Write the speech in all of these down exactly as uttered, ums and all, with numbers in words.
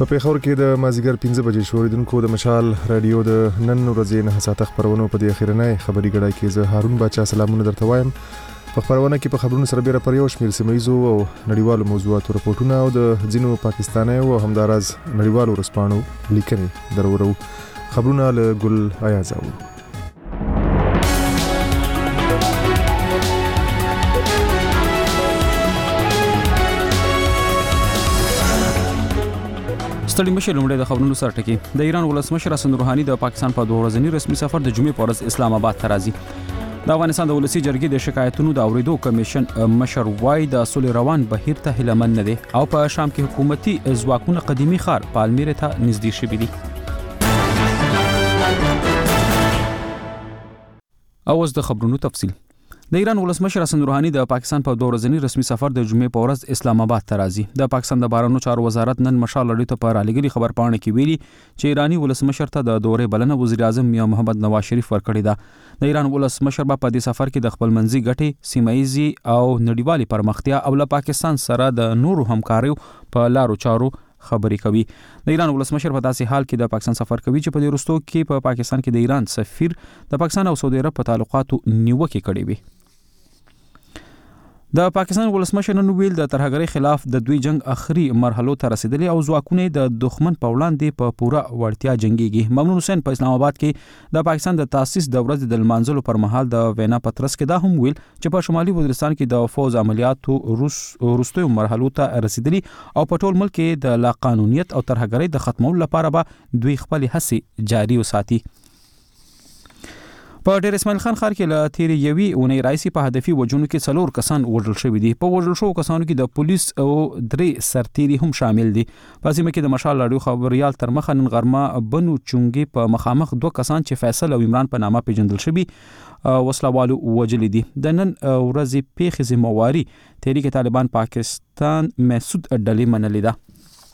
په پیښور کې د مازیګر پنځه بجې شوریدونکو د مشال رادیو د نن ورځې نه ساعت خبرونو په دې اخیرنۍ خبري غړای کې زه هارون باچا سلامونه درته وایم. په خبرونه کې په خبرونو سره بیره پر یو شمېر سیمایزو او نړیوالو موضوعاتو راپورټونه او د ځینو پاکستاني او همدارز نړیوالو رسپانو لیکنې درورو. خبرونه له ګل ایازاو. ستړي مشر لومړی د خبرونو سره ټکی. د ایران ولسمشر حسن روحاني د پاکستان په دوه ورځني رسمي سفر د جمعې په ورځ اسلام آباد ته راځي. د افغانستان د ولسی جرګې د شکایتونو د اوریدو کمیشن مشر وای د سولې روان بهیر ته هلمن نه دي او په شام کې حکومتي ځواکونه قديمي ښار پالمیر ته نږدې شوي دي. اوس د خبرونو تفصیل. د ایران ولسمشر حسن روحاني د پاکستان په دوه ورځني رسمي سفر د جمعې په ورځ اسلام آباد ته راځي. د پاکستان د بهرنیو چارو وزارت نن مشال لړۍ ته په رالېږلي خبرپاڼه کې ویلي چې ایرانی ولسمشر ته د دورې بلنه وزیر اعظم میاں محمد نواز شریف ورکړې ده. د ایران ولسمشر په دې سفر کې د خپل منځي ګټې، سیمایي او نړیوالي پرمختیا او له پاکستان سره د نورو همکاریو په لارو چارو خبرې کوي. د ایران ولسمشر په داسې حال کې د پاکستان سفر کوي چې په دې وروستو کې په پاکستان کې د ایران سفیر د پاکستان او سعودي عرب په تعلقاتو نیوکې کړې وي. د پاکستان ولسمشر نن ویل د ترهګرۍ خلاف د دوی جنگ اخري مرحلو ته رسیدلی او ځواکونه د دښمن په وړاندې په پوره وړتیا جنگيږي. ممنون حسین په اسلام آباد کې د پاکستان د تاسیس د ورځې د لمانځلو پر مهال د وینا پترس کې دا هم ویل چې په شمالي وزیرستان کې د فوز عملیاتو روس وروستیو مرحلو ته رسیدلی او په ټول ملک کې د لا قانونیت او ترهګرۍ د ختمولو لپاره به دوی خپل هڅې جاري وساتي. په ډیر اسماعیل خان ښار کې له تیرې یوې اونۍ راځي په هدفي وژنو کې څلور کسان وژل شوي دي. په وژل شوو کسانو کې د پولیس او درې سرتیري هم شامل دي. په سیمه کې د مشال رادیو خبريال تر مخه نن غرمه بنو چونګي په مخامخ دوه کسان چې فیصل او عمران په نامه پیژندل شوي وسلوالو وجل دي. د نن ورځې پیښې ذمہواري تحریک طالبان پاکستان مسعود ډلې منلې ده.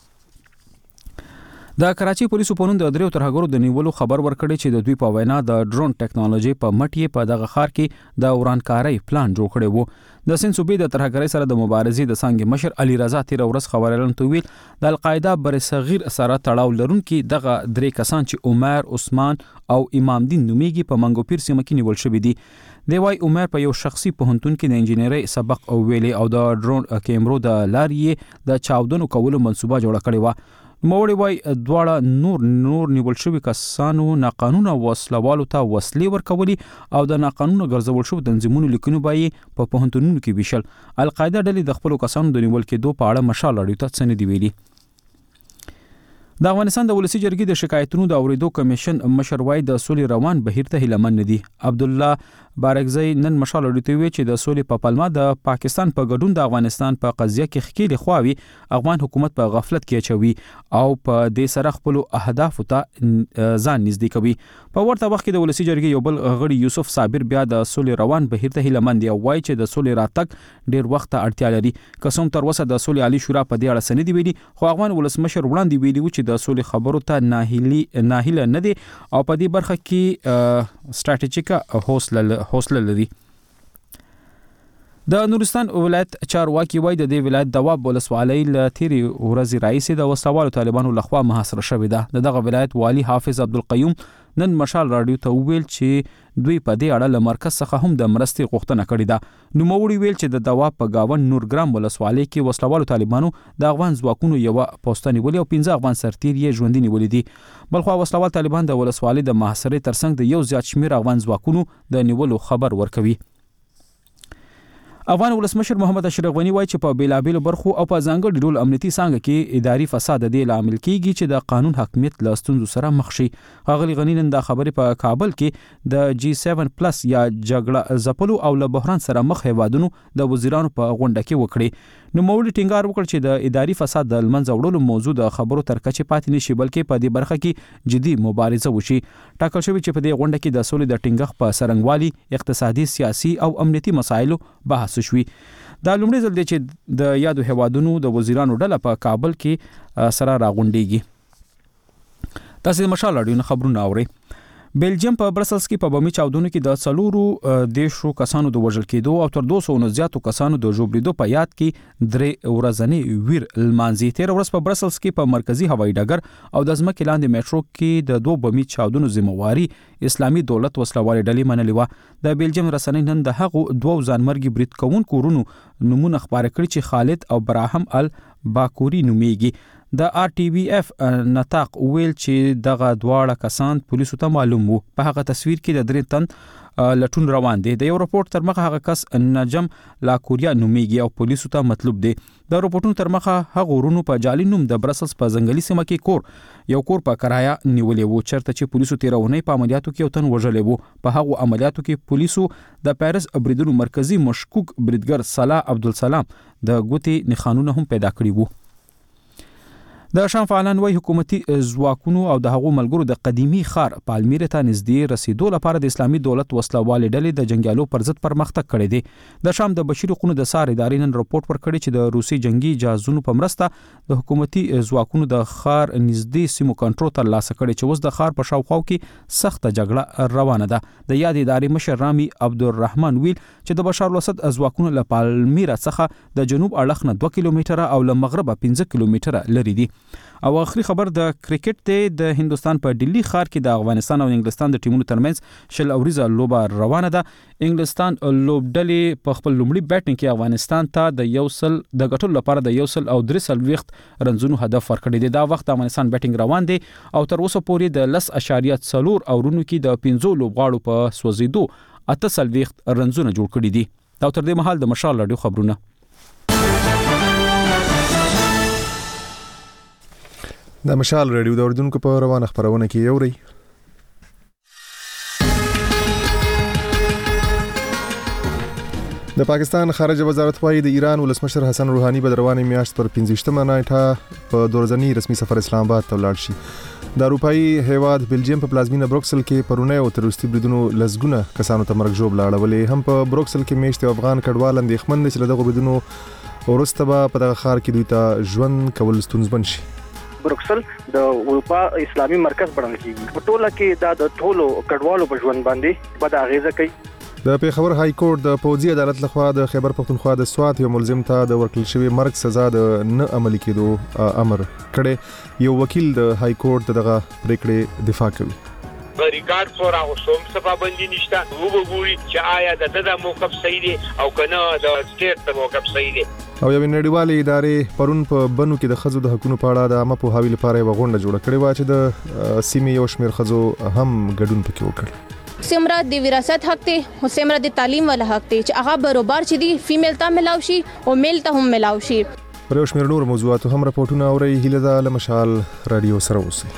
د کراچي پولیسو په نوم د دریو ترهګرو د نیولو خبر ورکړی چې د دوی په وینا د ډرون ټیکنالوژي په مټ په دغه ښار کې د ورانکارۍ پلان جوړ کړی وو. د سند صوبې د ترهګرۍ سره د مبارزې د څنګه مشر علي رضا تیر ورځ خبرونه تویل د القاعده بر صغیر سره تړاو لرونکي دغه درې کسان چې عمر عثمان او امام دین نومیږي په منګوپیر سیمه کې نیول شوی دي. دی وايي عمر په یو شخصي پوهنتون کې د انجینرۍ سبق او ویلي او د ډرون کیمرو د لارې د چاودنو کولو منصوبه جوړه کړې و. موړي وای دواړه نور نور نیول شوی کسانو ناقانونه وسلوالو ته وسلې ورکولي او د ناقانونه ګرځول شو تنظیمونو لیکنو بای په پوهنتونونو کې ویشل. القاعده ډلې د خپل کسانو د نیول کېدو په اړه مشال لړۍ ته څه نه دی ویلي. د افغانستان د ولسی جرګې د شکایتونو د اوریدو کمیشن مشر وای د سولې روان بهیر ته هلمن نه دي. عبد الله بارکزی نن مشال لري وی چې د سولې په پلمه د پاکستان په ګډون د افغانستان په قضیه کې خکېلې خواوي افغان حکومت په غفلت کې اچوي او په دې سره خپل اهداف ته ځان نږدې کوي. په ورته وخت کې د ولسی جرګې یو بل غړي یوسف صابر بیا د سولې روان بهیر ته هلمن دی او وای چې د سولې راتګ ډیر وخت ته اړتیا لري. قسم تر وسه د سولې عالی شورا په دې اړه سندې ویلي خو افغان ولسمشر وړاندې ویلي و چې د سولې خبرو ته ناهیلي ناهیله نه دي او په دې برخه کې ستراتیژیکه حوصله حوصله لري. د نورستان ولایت چارواکي وای د دې ولایت دواب ولسوالۍ ل تیری ورځ رئیس د وسوالو طالبانو لخوا محاصره شوې ده. دغه ولایت والی حافظ عبدالقیوم نن مشال رادیو ته ویل چې دوی په دې اړه له مرکز څخه هم د مرستې غوښتنه کړې ده. نو موړي ویل چې د دواب په گاون نورګرام ولسوالۍ کې وسوالو طالبانو د افغان ځواکونو یو پوسټنی ولې او پنځه افغان سرتیر یې ژوندۍ نیولې دي. بلخو وسوال طالبان د ولسوالۍ د محاصرې ترڅنګ د یو زیات شمیر افغان ځواکونو د نیولو خبر ورکوي. افغان ولسمشر محمد اشرف غنی وایي چې په بیلابیلو برخو او په ځانګړي ډول امنیتي څانګه کې اداري فساد د لامل کیږي چې د قانون حاکمیت له ستونزو سره مخ شي. غلی غنی نن د خبرې په کابل کې د جی سیون پلس یا جګړه زپلو او له بحران سره مخ هیوادونو د وزیرانو په غونډه کې وکړي. نو موړي ټینګار وکړ چې د اداري فساد د لمنځه وړلو موضوع د خبرو تر کچې پاتې نشي بلکې په دې برخه کې جدي مبارزه وشي. ټاکل شوی چې په دې غونډه کې د سولې د ټینګښت په سرنګوالي اقتصادي سیاسي او امنیتي مسایلو بحث شوی. دا لومړی ځل دی چې د یادو هیوادونو د وزیرانو ډله په کابل کې سره راغونډيږي. تاسو د مشال اړین خبرونه اورئ. بلجیم په برسلز کې په بمي چاودنو کې د څلورو دیشو کسانو د وژل کېدو او تر دوه سوو زیاتو کسانو د ژوبلیدو په یاد کې درې ورځنی ویر لمانځي. تیر ورځ په برسلز کې په مرکزی هوایي ډګر او د ځمکې لاندې میټرو کې د دوه بمي چاودنو ذمہواري اسلامي دولت وسلوالې ډلې منلې و. د بلجیم رسنۍ نن د هغو دوه ځانمرګي برید کوونکو ورونو نمونه خبره کړي چې خالد او براهم الباکوري نومیږي. د آر ټي وی اف نطاق ویل چې دغه دواړه کسان پولیسو ته معلوم وو. په هغه تصویر کې د درې تن لټون روان دي. د یو رپورت تر مخه هغه کس نجم لاکوریا نومیږي او پولیسو ته مطلوب دي. د رپورټونو تر مخه هغه ورونو په جعلي نوم د برسلز په ځنګلي سیمه کې کور یو کور په کرایه نیولې وو چرته چې پولیسو تیرونې په عملیاتو کې یو تن وژلې وو. په هغه عملیاتو کې پولیسو د پیرس بریدونو مرکزی مشکوک بریدګر صلاح عبدالسلام د ګوتې نښانونه هم پیدا کړي وو. د شام فعالان وایي حکومتي ځواکونو او د هغو ملګرو د قديمي ښار پالمیره ته نږدې رسیدو لپاره د اسلامي دولت وسلوالې ډلې د جنگیالو پر ضد پرمختګ کړی دی. د شام د بشري حقوقو د سار ادارې نن رپورت ورکړی چې د روسي جنگي جهازونو په مرسته د حکومتي ځواکونو د ښار نږدې سیمو کنټرول ترلاسه کړی چې اوس د ښار په شاوخوا کې سخته جګړه روانه ده. د یاد ادارې مشر رامي عبدالرحمن ویل چې د بشار الاسد ځواکونو له پالمیره څخه د جنوب اړخ نه دوه کیلومتره او له مغربه پنځه کیلومتره لري دي. او اخري خبر د کرکټ ته د هندستان په ډیلی ښار کې د افغانستان او انګلستان د ټیمونو ترمنځ شل اوریزه لوبه روانه ده. انګلستان لوبډلې په خپل لومړي بیټینګ کې افغانستان ته د یو سل د ګټلو لپاره د یو سل او درې سل وخت رنزونو هدف ورکړی دی. دا وخت افغانستان بیټینګ روان دی او تر اوسه پورې د لس اشاریه څلور او رونو کې د پنځو لوبغاړو په سوځیدو اته سل وخت رنزونه جوړ کړي دي. دا تر دې مهال د مشال رادیو خبرونه. د مشال رادیو د اردن کو په روانه خبرونه کې یوري. د پاکستان خارجه وزارت وايي د ایران ولسمشر حسن روحاني به رواني میاشت پر پنځه نیټه په دورځنی رسمي سفر اسلام آباد ته ولاړ شي. د اروپאי هیواد بلجیم په پلازمینه بروکسل کې پرونه او تروریستي بریدونو لزګونه کسانو ته مرګ جوړ لاړولې. هم په بروکسل کې میشت افغان کډوال اندېښمن دي چې دغه بریدونو ورسته به په دغه ښار کې دوی ته ژوند کول ستونزمن شي. بروکسل د اروپا اسلامي مرکز بڼل کیږي. په ټوله کې دا د ټولو کډوالو په ژوند باندې بد اغیزه کوي. د پیښور های کورټ د پوځي عدالت لخوا د خیبر پختونخوا د سوات یو ملزم ته د ورکړل شوی مرګ سزا د نه عملي کېدو امر کړي. یو وکیل د های کورټ دغه پریکړې دفاع کوي. ریکارډ فور هغه سوم څه پابندي نشته. وګورئ چې آیا د د موقف صحیح دی او کنه د سټیټ د موقف صحیح دی. او یو نړیوالې ادارې پرون په بنو کې د خزو د حقوقو په اړه د عامه پوهاوي لپاره یو غونډه جوړه کړې و چې د سیمې یو شمېر خزو هم ګډون پکې وکړ. سمرا د وراثت حق ته او سمرا د تعلیم ول حق ته چې هغه برابر چي دي فیمیل ته ملاوي شي او میل ته هم ملاوي شي. پر یو شمېر نور موضوعات هم راپورټونه اوري. هیله ده له مشال رادیو سره اوسئ.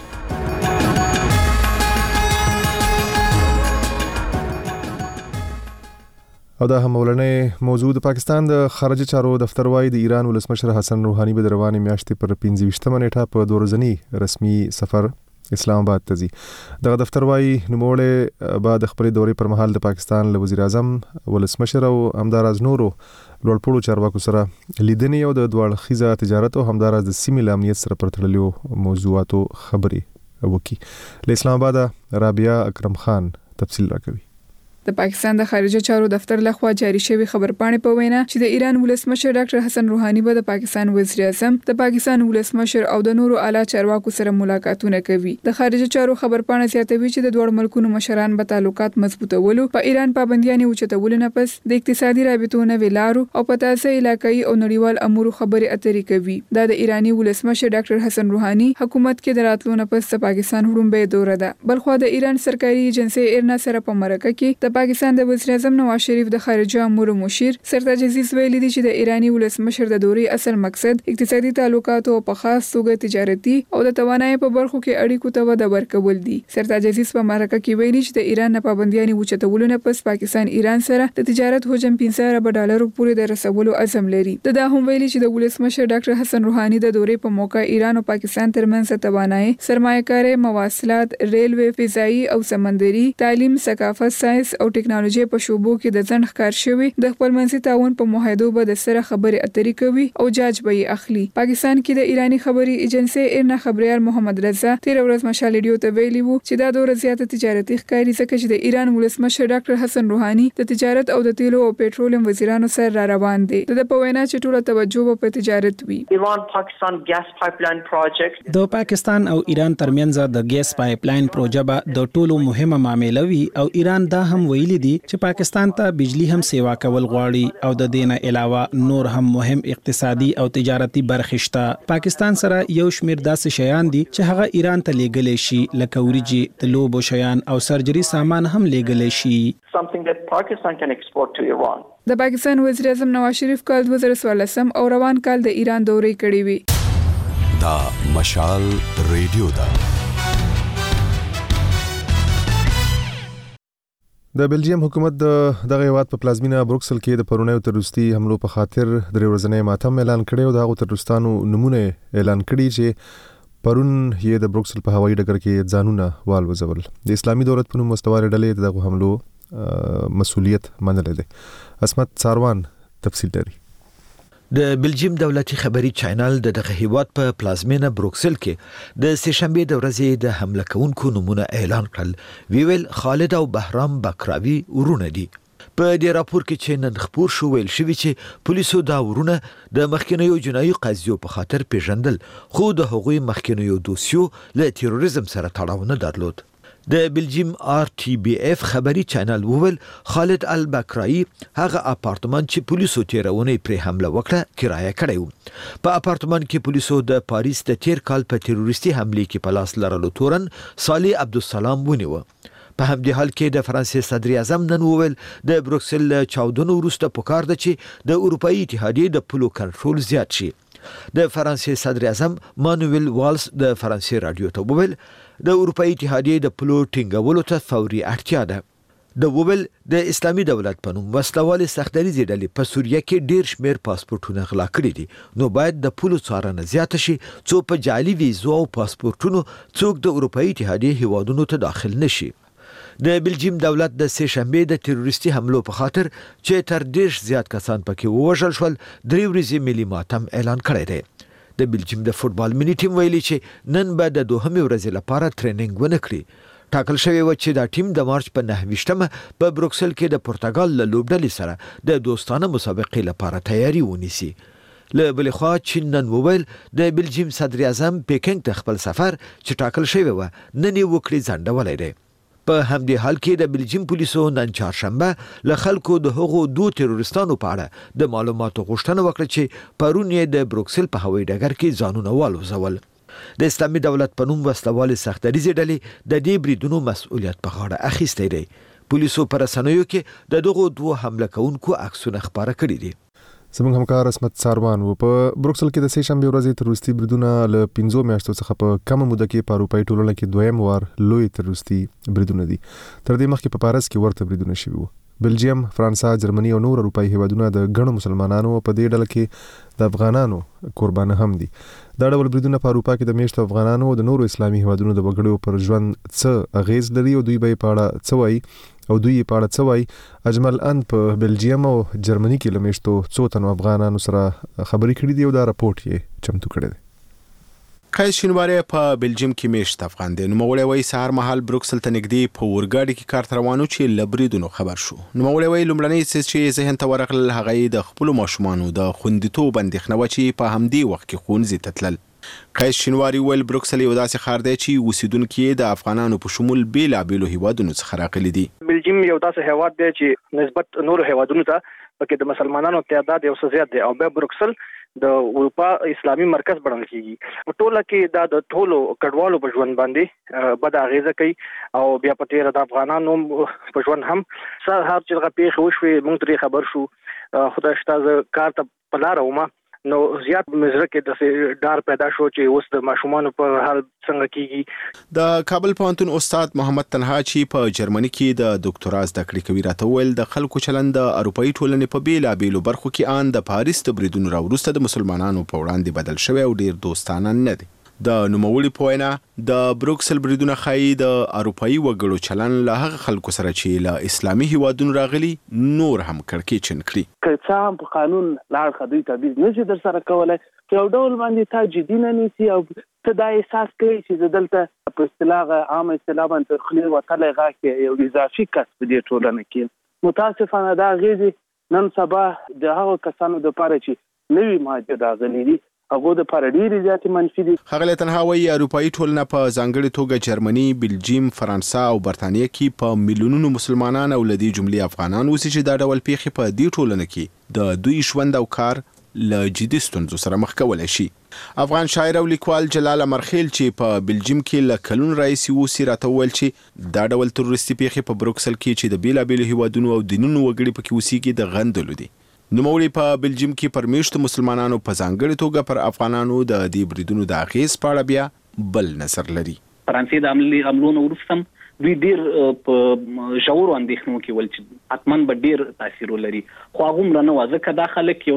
او دا هم مولنې موضوع د پاکستان د خارجه چارو دفتر وايي د ایران ولسمشر حسن روحاني به رواني میاشتې پر پنځه نیټه په دورځنی رسمي سفر اسلام آباد ته ځي. دغه دفتر وايي نوموړی بعد خپل دورې پر مهال د پاکستان له وزیر اعظم ولسمشر او همداراز نورو لوړپوړو چارواکو سره لیدنې او د دوه خیزه تجارت او همداراز د سیمې امنیت سره پرتړلو موضوعاتو خبرې وکړي. له اسلام آباد رابعه اکرم خان تفصیل راکوي. د پاکستان د خارجه چارو دفتر لخوا جاری شوی خبرپاڼې په وینا چې د ایران ولسمشر ډاکټر حسن روحاني به د پاکستان وزیر اعظم د پاکستان ولسمشر او د نورو اعلی چارواکو سره ملاقاتونه کوي. د خارجه چارو خبرپاڼه زیاتوي چې د دوه ملکونو مشران به تعلقات مضبوطولو، په ایران پابندیاں اوچتولو نه پس د اقتصادي رابطو نه ویلارو او په تاسو علاقايي او نړیوال امور خبرې اترې کوي. دا د ایرانی ولسمشر ډاکټر حسن روحاني حکومت کې دراتلو نه پس د پاکستان وړاندې دوره ده. بلخو د ایران سرکاري ایجنسی ایرنا سره په مرکه کې د پاکستان د وزیر اعظم نواز شریف د خارجه امور مشیر سرتاج عزیز ویلي دي چې د ایرانی ولسمشر د دورې اصل مقصد اقتصادي تعلقات او په خاص توګه تجارتي او د توانایي په برخو کې اړیکو ته وده ورکول دي. سرتاج عزیز په مرکه کې ویلي چې د ایران نه پابندیاں اوچتولو نه پس پاکستان ایران سره د تجارت حجم پنځه ارب ډالر پورې د رسولو عزم لري. د دا هم ویلي چې د ولسمشر ډاکټر حسن روحاني د دورې په موقع ایران او پاکستان ترمنځ توانایي، سرمایه‌کاري، مواصلات، ریلوې، فضایي او سمندري، تعلیم، ثقافت، ساينس او ټکنالوژي په شوبو کې د ځنډ ښکار شوی د خپلمنځي تعاون په معاهدو به د سره خبرې اترې کوي او جاج به یې اخلي. پاکستان کې د ایرانی خبري ایجنسی ایرنا خبريال محمد رضا تیر ورځ مشال ریډیو ته ویلي وو چې دا ډېر زیاته تجارتي ښکاري ځکه چې د ایران ولسمشر ډاکټر حسن روحاني د تجارت او د تیلو او پېټرولیم وزیرانو سره را روان دي. د په وینا چې ټوله توجه په تجارت وي. ایران پاکستان ګاز پایپلاین پروجیکټ د پاکستان او ایران ترمنځ د ګاز پایپلاین پروژه به د ټولو مهمه معاملې وي او ایران دا هم ویلي دي چې پاکستان ته بجلی هم سیوا کول غواړي او د دینه علاوه نور هم مهم اقتصادي او تجارتي برخې شته. پاکستان سره یو شمیر داسې شیان دي چې هغه ایران ته لیږلی شي لکه وریجې، د لوبو شیان او سرجري سامان هم لیږلی شي. something that Pakistan can export to Iran. د پاکستان وزیر اعظم نواز شریف کال دوه زره څوارلسم او روان کال د ایران دورې کړې وي. دا مشال ریډیو دا د بلجیم حکومت د دغه هیواد په پلازمینه بروکسل کې د پرونیو تروریستي حملو په خاطر د ورځنی ماتم اعلان کړی او د تروریستانو نمونه اعلان کړي چې پرون یې د بروکسل په هوایي ډګر کې ځانونه والوزول. د اسلامي دولت په نوم مستوار ډلې دغه حملو مسؤلیت منلې ده. اسمت ساروان تفصیل لري. د بلجیم دولتي خبري چینل د دغه هیواد په پلازمینه بروکسل کې د سه شنبه د ورځې د حمله کوونکو نمونه اعلان کړل. ویل خالد او بهرام بکراوي ورونه دي. په دې راپور کې چې نن خبر شو ویل شوی چې پولیسو دا ورونه د مخکنیو جنایي قضیو په خاطر پیژندل خو د هغوی مخکنیو دوسیو له تروریزم سره تړاو نه درلود. د بلجیم آر ټي بي اف خبري چینل وویل خالد البکرایی هغه اپارتمان چې پولیسو تیرونه پرې حمله وکړه کرایه کړی و. په اپارتمان کې پولیسو د پاریس د تیر کال په تروریستي حمله کې په لاس لرلو تورن صالح عبدالسلام ونیو. په همدې حال کې د فرانسې صدر اعظم نن وویل د بروکسل چاودنو وروسته پکار ده چې د اروپאי اتحادیې د پولو کنټرول زیات شي. د فرانسې صدر اعظم مانویل والز د فرانسې رادیو ته وویل د اروپאי اتحادیې د پولو ټینګولو ته فوري اړتیا ده. د وویل د اسلامي دولت په نوم وسلوال سختدریزې ډلې په سوریه کې ډیر شمیر پاسپورتونه غلا کړي دي نو باید د پولو څارنه زیات شي څو په جعلي ویزو او پاسپورتونو څوک د اروپאי اتحادیې هیوادونو ته داخل نشي. د بلجیم دولت د سه شنبه د تروریستي حملو په خاطر چې تر ډیر زیات کسان پکې ووژل شول درې ورځې ملي ماتم اعلان کړی دی. د بلجیم د فوتبال ملي ټیم ویلي چې نن به د دوهمې ورځې لپاره ټریننګ ونه کړي. ټاکل شوی و چې دا ټیم د مارچ په نهه ویشتمه په بروکسل کې د پرتګال له لوبډلې سره د دوستانه مسابقې لپاره تیاری ونیسي. له بلې خوا چین نن وویل د بلجیم صدر اعظم پیکنګ ته خپل سفر چې ټاکل شوی و نن یې وکړي ځنډولی دی. په همدې حال کې د بلجیم پولیسو نن چهارشنبه له خلکو د هغو دوه تروریستانو په اړه د معلوماتو غوښتنه وکړه چې پرون یې د بروکسل په هوایي ډګر کې ځانونه والوزول. د اسلامي دولت په نوم وسلوال سختدریزې ډلې د دې بریدونو مسؤلیت په غاړه اخیستی دی. پولیسو په رسنیو کې د دغو دوه حمله کوونکو عکسونه خپاره کړي دي. زموږ همکار اسمت ساروان و په بروکسل کې د سه شنبه ورځې تروریستي بریدونه له پنځو میاشتو څخه په کمه موده کې په اروپאי ټولنه کې دویم وار لوی تروریستي بریدونه دي. تر دې مخکې په پاریس کې ورته بریدونه شوي وو. بلجیم، فرانسا، جرمني او نور اروپאי هیوادونه د غنو مسلمانانو په دې ډله کې د افغانانو قربانه هم دي. دا ډول بریدونه په اروپا کې د میشتو افغانانو او د نورو اسلامي هیوادونو د وګړو پر ژوند څه اغیز لري او دوی به په اړه څه وایي او دوی په اړه څه وایي. اجمل ان په بلجیم او جرمني کې له میشتو څو تنو افغانانو سره خبرې کړې دي او دا راپورټ یې چمتو کړی دی. قیس شینواری په بلجیم کې میشت افغان دی. نوموړی وایي سهار مهال بروکسل ته نږدې په اورګاډي کې کار ته روانو چې له بریدونو خبر شو. نوموړی وایي لومړنی څه چې ذهن ته ورغلل هغه یې د خپلو ماشومانو د خوندیتوب اندېښنه وه چې په همدې وخت کې ښوونځي ته تلل. قیس شینواری ویل بروکسل یو داسې ښار دی چې اوسیدونکي یې د افغانانو په شمول بېلابېلو هیوادونو څخه راغلي دي. بلجیم یو داسې هیواد دی چې نسبت نورو هیوادونو ته پکې د مسلمانانو تعداد یو څه زیات دی او بیا بروکسل د اروپا اسلامي مرکز بڼل کیږي. په ټوله کې دا د ټولو کډوالو په ژوند باندې بد اغیزه کوي او بیا په تیر د افغانانو په ژوند هم سهار چې هغه پیښه وشوه موږ ترې خبر شو. خدای شته کار ته په لار ومه نو زیات مزره کې د ډار پیدا شو چې اوس د ماشومان په حال څنګه کیږي. د کابل پوهنتون استاد محمد تنها چې په جرمني کې د ډاکټرا زده کړې کوي راته ویل د خلکو چلند د اروپאי ټولنې په بیلابېلو برخو کې ان د پاریس د بریدونو راوروسته د مسلمانانو په وړاندې بدل شوی او ډیر دوستانه نه دی. د نوموړي په وینا د بروکسل بریدونه ښایي د اروپایي وګړو چلن له هغه خلکو سره چې له اسلامي هیوادونو راغلي نور هم کړکېچن کړي. که څه هم په قانون لاړ خدوی تبعیض نشي در سره کولای، یو ډول باندې تا جدي نه نیسي او ته دا احساس کوي چې دلته په اصطلاح عام اصطلاح باندې خلی وتلی غاکې یو اضافي کس په دې ټولنه کې. متاسفانه دا غیږې نن سبا د هغو کسانو دپاره چې نوي مهاجر راغلي دي هغو دپاره ډېرې زیاتې منفي دي. ښاغلی تنها وایي اروپایي ټولنه په ځانګړې توګه جرمني، بلجیم، فرانسه او برطانیه کې په میلیونونو مسلمانان او له دې جملې افغانان اوسي چې دا ډول پیښې په دې ټولنه کې د دوی ژوند او کار له جدي ستونزو سره مخ کولی شي. افغان شاعر او لیکوال جلال امرخیل چې په بلجیم کې له کلونو راهیسې اوسي راته وویل چې دا ډول تروریستي پیښې په بروکسل کې چې د بېلابېلو هیوادونو او دینونو وګړي پکې اوسېږي د غندلو دي. نوموړي په بلجیم کې پر میشتو مسلمانانو په ځانګړې توګه پر افغانانو د دې بریدونو د اغېز په اړه بیا بل نظر لري. فرانسې د عملي حملونو وروسته دوی ډېر په ژورو اندېښنو کې ول چې حتما به ډېر تاثیر ولري، خو هغومره نه وه ځکه دا خلک یو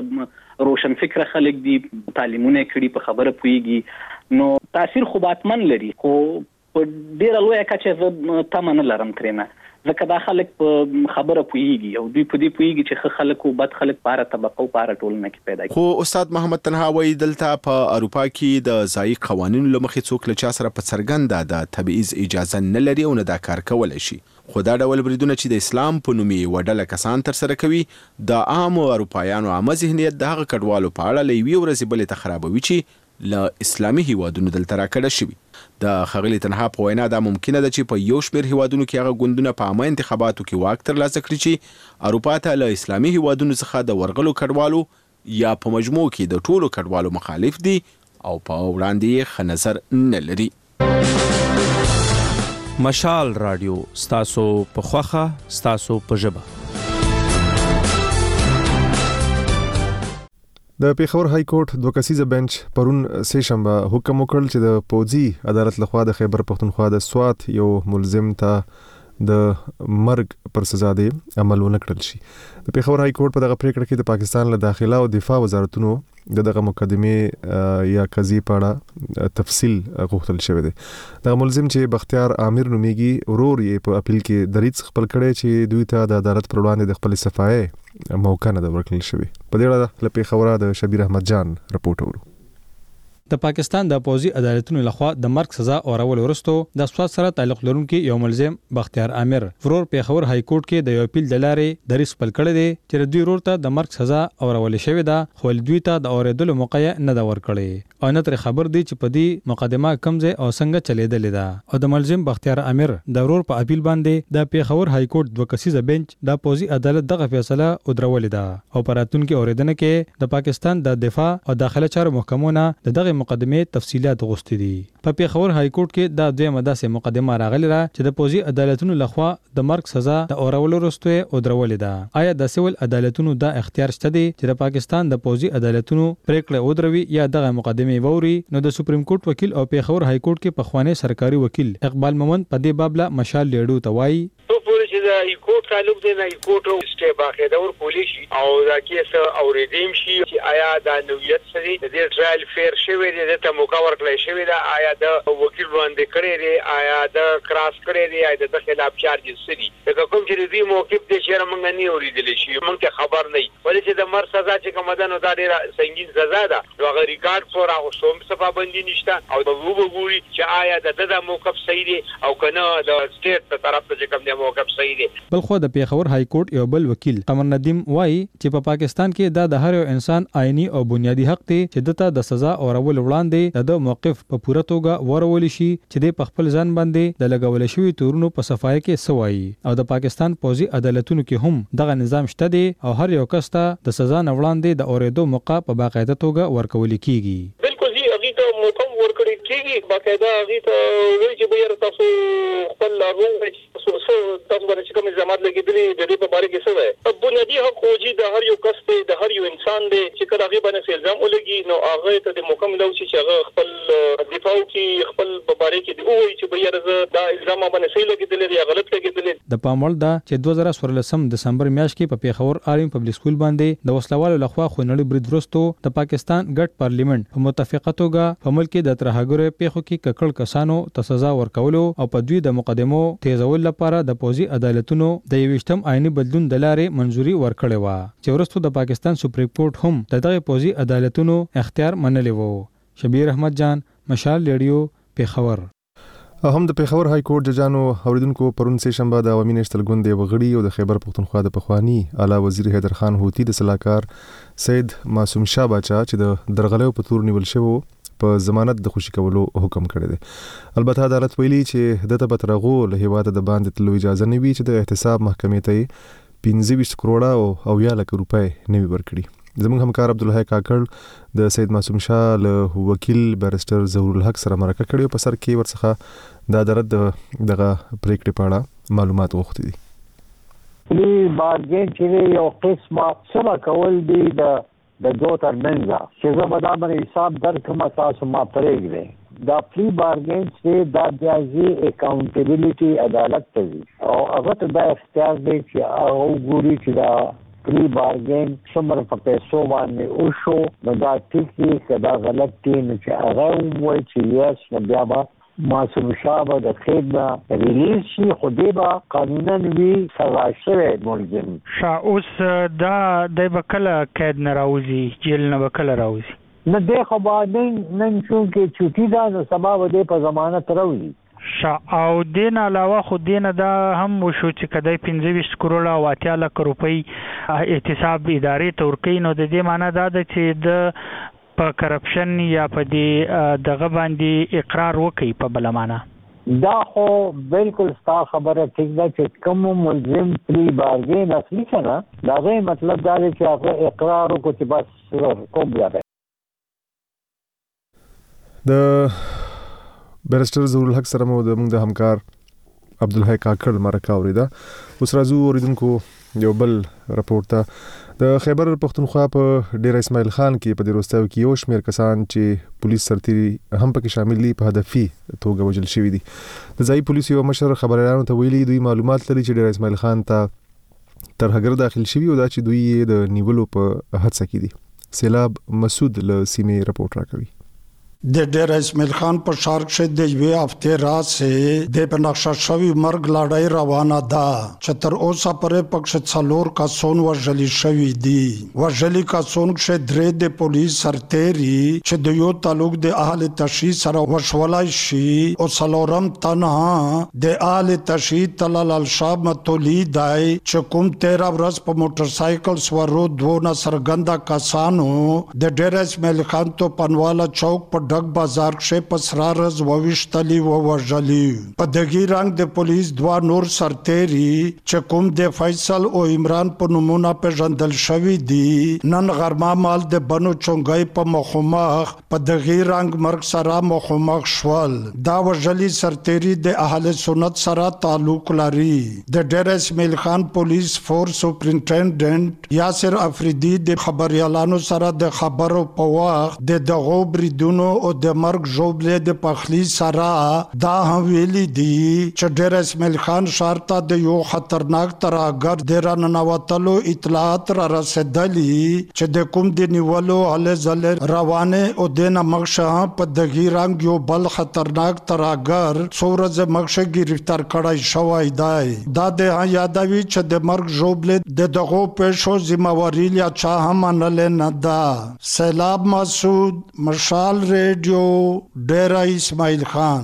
څه روشن فکره خلک دي، تعلیمونه یې کړي، په خبره پوهېږي، نو تاثیر خو به حتما لري، خو په ډېره لویه کچه زه تمه نه لرم ترېنه ځکه دا خلک په خبره پوهېږي او دوی په دې پوهېږي چې ښه خلک او بد خلک په هره طبقه او په هره ټولنه کې پیدا کېږي. خو استاد محمد تنها وایي دلته په اروپا کې د ځایي قوانینو له مخې څوک له چا سره په څرګنده د تبعیض اجازه نه لري او نه دا کار کولی شي. خو دا ډول بریدونه چې د اسلام په نوم یې یوه ډله کسان ترسره کوي د عامو اروپایانو عامه ذهنیت د هغه کډوالو په اړه له یوې ورځې بلې ته خرابوي چې له اسلامي هیوادونو دلته راکړه شوي. د ښاغلي تنها په وینا دا ممکنه ده چې په یو شمېر هیوادونو کې هغه ګوندونه په عامه انتخاباتو کې واک ترلاسه کړي چې اروپا ته له اسلامي هیوادونو څخه د ورغلو کډوالو یا په مجموع کې د ټولو کډوالو مخالف دي او په وړاندې یې ښه نظر نه لري. مشال رادیو ستاسو په خوښه ستاسو په ژبه. د پیښور های کورټ دوه کسیزه بنچ پرون سه شنبه حکم وکړ چې د پوځي عدالت لخوا د خیبر پښتونخوا د سوات یو ملزم ته د مرګ پر سزا دی عمل ونه کړل شي. د پیښور های کورټ په دغه پریکړه کې د پاکستان له داخله او دفاع وزارتونو د دغه مقدمه یا قضیې په اړه تفصیل غوښتل شوی دی. دغه ملزم چې بختیار عامر نومیږي ورور یې په اپیل کې دریځ خپل کړی چې دوی ته د عدالت پر وړاندې د خپل صفایي موقع نه ده ورکړل شوی. په دې اړه له پیښوره د شبیر احمد جان رپورټ اورو. د پاکستان د پوځي عدالتونو لخوا د مرګ سزا اورول ورستو د سواد سره تعلق لرونکي یو ملزم بختیار عامر ورور پیښور های کورټ کې د یو اپیل د لارې دریځ خپل کړی دی چې دوی ورور ته د مرګ سزا اورول شوی ده، خو دوی ته د اوریدلو موقع نه ده ورکړی او نه تر خبر دی چې په دې مقدمه کمزې او څنګه چلیدلې ده. او د ملزم بختیار عامر د ورور په اپیل باندې د پیښور های کورټ دوه کسیزه بنچ د پوځي عدالت دغه فیصله ودرولې ده او پراتونکو اوریدنه کې د پاکستان د دفاع او داخله چارو محکمونه د دغه مقدمه تفصيلات غوښتي دي. په پیښور های کورټ کې دا دویمه داسې مقدمه راغلی را چې د پوځي عدالتونو لخوا د مرګ سزا د اورولو وروسته او درولې ده. آیا د سیول عدالتونو دا اختیار شته دی چې د پاکستان د پوځي عدالتونو پریکړه ودروي یا دغه مقدمه ووري؟ نو د سپریم کورټ وکیل او پیښور های کورټ کې پخوانی سرکاري وکیل اقبال مومند په دې باب لا مشال لیډو توای د ایکوټ تعلق دی نه ایکوټ او سټه باقاعده ور پولیس او دا کیس اوریدیم شي چې آیا د نویت سره د دې ټرایل فیر شوی دی د موقع ورکړی شوی دا آیا د وکیل باندې کړی دی، آیا د کراس کړی دی، آیا د خلاف چارجز سړي دا کوم چې دې موقف د شهر مونږ نه اوریدل شي مونږ ته خبر نه وي ولې چې د مر سزا چې کوم ده نو دا ډیره سنگین سزا ده نو هغه ریکارډ پر هغه سوم څه پابندي نشته او د وګوري چې آیا د د موقف صحیح دی او کنه د سټیټ په طرف ته کوم دی موقف صحیح دی. بل خو د پیښور های کورټ یو بل وکیل قمر ندیم وایي چې په پا پاکستان کې دا د هر یو انسان آئینی او بنیادی حق دی چې دته د سزا اورول وړاندې د موقف په پوره توګه ورول شي چې د خپل ځان باندې د لګول شوی تورونو په صفای کې سوای او د پاکستان پوځي عدالتونو کې هم دغه نظام شته دی او هر یو کس ته د سزا نه وړاندې د اوریدو موقع په باقاعده توګه ورکول کیږي. بالکل جی هغه ته موقع ورکړي کیږي باقاعده هغه ته وایي چې بیر تاسو خپل لاغون تاسو تاسو باندې کوم الزامات لګیدلي د دې په اړه کې څه ده بنیادی حق خوجي د هر یو کس ته د هر یو انسان دی چې کله هغه باندې الزام ولګي نو هغه ته د موقع ملو چې هغه خپل دفاع کوي خپل په اړه کې دی او چې بیر دا الزام باندې صحیح لګیدلي یا غلط لګیدلي د پاموړ دا چې دوه زره څوارلسم دسمبر میاشت کې په پیښور عالم پبلک سکول باندې د وسلوالو لخوا خونړي برید وروسته د پاکستان ګډ پارلیمنت په متفقه توګه په ملک کې د ترهګرو پیښو کې ککړ کسانو ته سزا ورکولو او په دوی د مقدمو تیزول لپاره د پوځي عدالتونو د یوشتم آئینی بدلون د لارې منځوري ورکړې و چې وروسته د پاکستان سپریم کورټ هم دغه پوځي عدالتونو اختیار منلی وو. شبیر احمد جان، مشال ریډیو، پیښور. هم د پیښور های کورټ ججانو اوریدونکو پرون سه شنبه د عوامي نشتل ګوند یو غړي او د خیبر پختونخوا د پخوانی اعلی وزیر حیدر خان هوتی د صلاحکار سید معصوم شاه باچا چې د درغلیو په تور نیول شوی په ضمانت د خوشی کولو حکم کړی دی. البته عدالت ویلي چې دته په ترغو له هیواده د باندې تلو اجازه نه وی چې د احتساب محکمې ته پنځه ویشت کروڑه او یا لک روپۍ نه ورکړي. زموږ همکار عبدالحی کاکړ د سید معصوم شاه له وکیل بیرسټر ظهور الحق سره مرکه کړې په سر کې ورڅخه د عدالت دغه پریکړې په اړه معلومات غوښتي دي. پلی بارګین چې یو قسمه سره کول دي د د دوه ترمنځ چې زه به دا باندې حساب درکړم تاسو ما پرېږدئ. دا پلی بارګین چې دا بیا اکاونټیبلټي عدالت ته وي او هغه ته دا اختیار دی چې هغه وګوري چې دا پری بارګین څومره په پیسو باندې وشو نو دا ټیک دی که دا غلط دی نو چې هغه ووایي چې یس نو بیا به معصوم شاه به د قید نه ریلیز شي خو دی به قانونا وي سزا شوی ملزم. شاه اوس دا دی به کله قید نه راوځي جیل نه به کله راوځي نه دی خو به نن نن چونکې چوټي ده نو سبا به دی په ضمانت راوځي. شا او دین علاوه خو دین دا هم وشو چې کدی پنځه ویشت کروڑه او اتیا لک روپۍ احتساب ادارې ته ورکوي نو د دې معنی دا ده چې د په کرپشن یا په دې دغه باندې اقرار وکړي په بله معنی. دا خو بالکل ستا خبره ټیک ده چې کوم ملزم پری بارګین اصلي که نه د هغې مطلب دا دی چې هغه اقرار وکړو چې بس کوم بیا دی. د بیرسټر ظهور الحق سره مو د موږ د همکار عبدالحی کاکړ مرکه اوریده. اوس راځو اوریدونکو یو بل راپورټ ته. د خیبر پختونخوا په ډیر اسماعیل خان کې په دروستاو کې یو شمیر کسان چې پولیس سرتیري هم پکې شامل دي په هدفي توګه وژل شوی دي. د ځای پولیس یو مشر خبريالانو ته ویلي دوی معلومات لري چې ډیر اسماعیل خان ته ترهګر داخل شوی او دا چې دوی د نیولو په هڅه کې دي. سیلاب مسعود له سیمې راپورټ راکوي. د ډیر اسماعیل خان په شارک شه د یوې هفته رات سه د پنځه شوی مرګ لړۍ روانه ده چې تر اوسه پرې پکښ څلور کسان وژل شوی دي. وژل کسان شه درې د پولیس سرتیري چې د یو تعلق د اهل تشیع سره وشولای شي او څلورم تنها د اهل تشیع تلل الشاب متولی دای چې کوم تیرا ورځ په موټر سایکل سوارو دوه نسرګندا کسانو د ډیر اسماعیل خان تو پنواله چوک په ډک بازار کې پسرارز ووشتلی و وژلی. په دغی رنگ د پولیس دوا نور سرتیري چې کوم د فیصل او عمران په نمونه پیژندل شوی دي نن غرما مال د بنو چونګای په مخمخ په دغی رنگ مرګ سره مخمخ شول. دا وژلی سرتیري د اهل سنت سره تعلق لري. د ډیر اسماعیل خان پولیس فورس سپرینټنډنټ یاسر افریدي د خبريالانو سره د خبرو په وخت د دغو بریدونو او د مرګ جوړلې د پخلی سره دا هم ویلي دي چې ډیر اسماعیل خان شارته د یو خطرناک ترهګر د راننوتلو اطلاعات را رسیدلي چې د کوم د نیولو هله زل روانه او د نمخشه په دغی رنگ یو بل خطرناک ترهګر څورزه مخشه گرفتار کړای شوی دی. دا د یادوي چې د مرګ جوړلې د دغو پېښو ذمہواری یا چا هم نه نه ده. سیلاب مسعود، مشال ریډیو، ډیرا اسماعیل خان.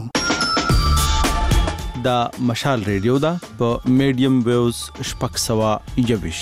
دا مشال ریډیو دا په میډیم ویوز شپږ سوه یوویش.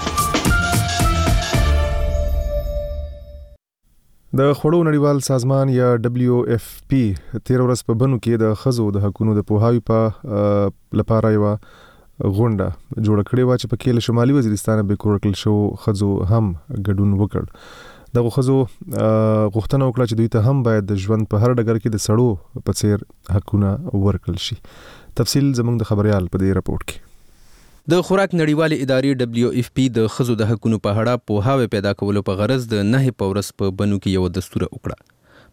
د خوړو نړیوال سازمان یا دبليو اف پی تیر ورځ په بنو کې د خزو د حقوقو د پوهاوي په لپاره یو غونډه جوړ کړې و چې په کې له شمالي وزیرستان به کورکل شو خزو هم ګډون وکړ. دغه خزو غوښتنه وکړه چې دوی ته هم باید د ژوند په هر ډګر کې د سړو په څیر حقونه ورکړل شي. تفصیل زموږ د خبريال په دې راپورټ کې. د خوراک نړیوالې ادارې دبليو اف پی د خزو د حقوقو په اړه پوهاوی پیدا کولو په غرض د نه پورس په بنو کې یو دستور وکړه.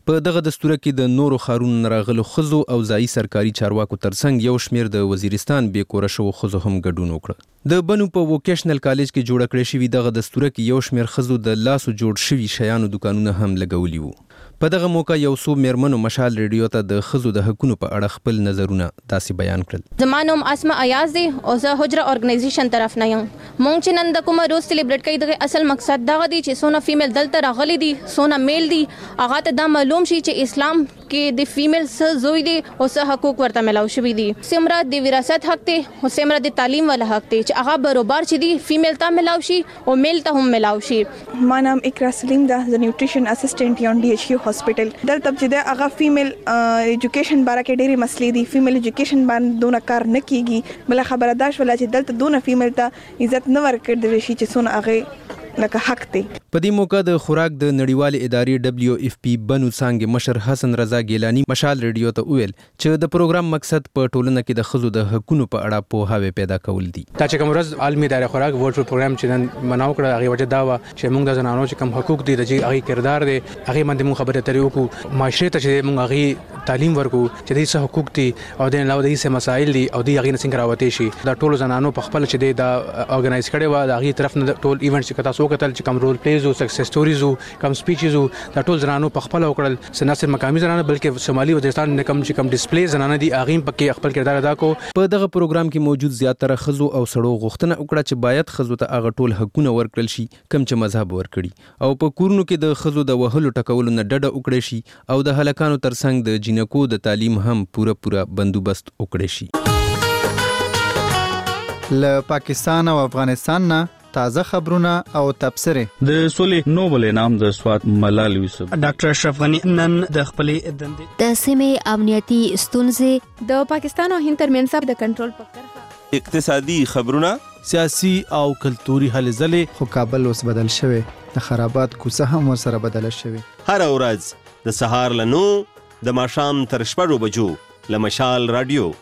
په دغه دستور کې د نورو خارونو راغلو خزو او ځایي سرکاري چارواکو ترڅنګ یو شمیر د وزیرستان بې کوره شو خزو هم ګډون وکړ د بنو په ووکیشنل کالج کې جوړ کړی شوی دغه دستور کې یو شمیر خزو د لاسو جوړ شوی شیانو دکانونه هم لګولي وو په دغه موقع یو څو میرمنو مشال ریډیو ته د خزو د حقوقو په اړه خپل نظرونه داسې بیان کړل زمانوم اسما ایاز دی او زه حجره ارګنایزیشن طرف نه یم مونږ چې نن د کومه روز سلیبریټ کوي دغه اصل مقصد دا دی چې سونه فیمیل دلته راغلي دي سونه میل دي هغه ته دا معلوم شي چې اسلام کې د فیمیل څه زوی دی او څه حقوق ورته ملاو شوي دي سمره د وراثت حق دی او سمره د تعلیم ول حق دی چې هغه برابر چې دی فیمیل ته ملاو شي او میل ته هم ملاو شي. ما نام اقرا سلیم ده ز نیوټریشن اسسټنټ یون ډي ایچ یو هاسپټل دلته چې د هغه فیمیل ایجوکیشن باره کې ډېری مسلې دي فیمیل ایجوکیشن باندې دونه کار نه کیږي بل خبره دا شوله چې دلته دونه فیمیل ته عزت نه ورکړل شي چې څونه هغه لکه حق دی. په دې موقع د خوراک د نړیوال ادارې دبليو اف پی بنو څنګه مشر حسن رضا ګیلانی مشال ریډیو ته ویل چې د پروګرام مقصد په ټولنه کې د خزو د حقوقو په اړه پوهاوی پیدا کول دي. دا چې کوم ورځ عالمي ادارې خوراک ورچوال پروګرام چې نن مناو کړ هغه وجه دا و چې موږ د زنانو چې کوم حقوق دي د هغه کردار دي هغه باندې موږ خبرې اترې وکړو معاشره ته چې موږ هغه تعلیم ورکو چې د څه حقوق دي او د علاوه د څه مسایل دي او د هغه څنګه راوته شي دا ټول زنانو په خپل چې د اورګنایز کړي و د هغه طرف نه ټول ایونت چې کتا سو کتل چې کوم رول پلیز او سکسس سټوریز او کوم سپیچز او دا ټول زنانو په خپل وکړل سناسر مقامي زنانه بلکې شمالي وزیرستان نه کوم چې کوم ډیسپلی زنانه دي هغه پکې خپل کردار ادا کو. په دغه پروګرام کې موجود زیاتره خزو او سړو غوښتنه وکړه چې باید خزو ته هغه ټول حقوقونه ورکړل شي کوم چې مذهب ورکړي او په کورونو کې د خزو د وهلو ټکولو نه ډډه وکړي شي او د هلکانو ترڅنګ د جنکو د تعلیم هم پوره پوره بندوبست وکړي شي. له پاکستان او افغانستان نه تازه خبرونه او تبصره د سولې نوبل انعام د سواد ملال یوسف ډاکټر اشرف غنی نن د خپلې دندې د سیمې امنیتي ستونزې د پاکستان او هند ترمنځ د کنټرول په کرښه اقتصادي خبرونه سیاسي او کلتوري هلې ځلې خو کابل اوس بدل شوی د خرابات کوڅه هم ورسره بدل شوی هر ورځ د سهار لنو د ماښام تر شپږو بجو له مشال رادیو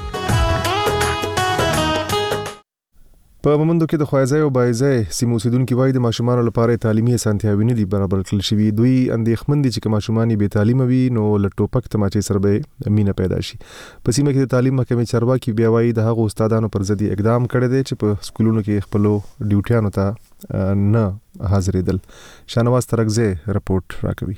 په مومندو کې د خوایځای او بایځای سیمو اوسیدونکو وایي د ماشومانو لپاره تعلیمي اسانتیاوې نه دي برابر کړل شوي دوی اندېښمن دي چې که ماشومان بې تعلیمه وي نو له ټوپک تماچې سره به مینه پیدا شي. په سیمه کې د تعلیم محکمې چارواکي بیا وایي د هغو استادانو پر ضد اقدام کړی دی چې په سکولونو کې خپلو ډیوټیانو ته نه حاضرېدل. شانواز ترکزی رپورټ راکوي.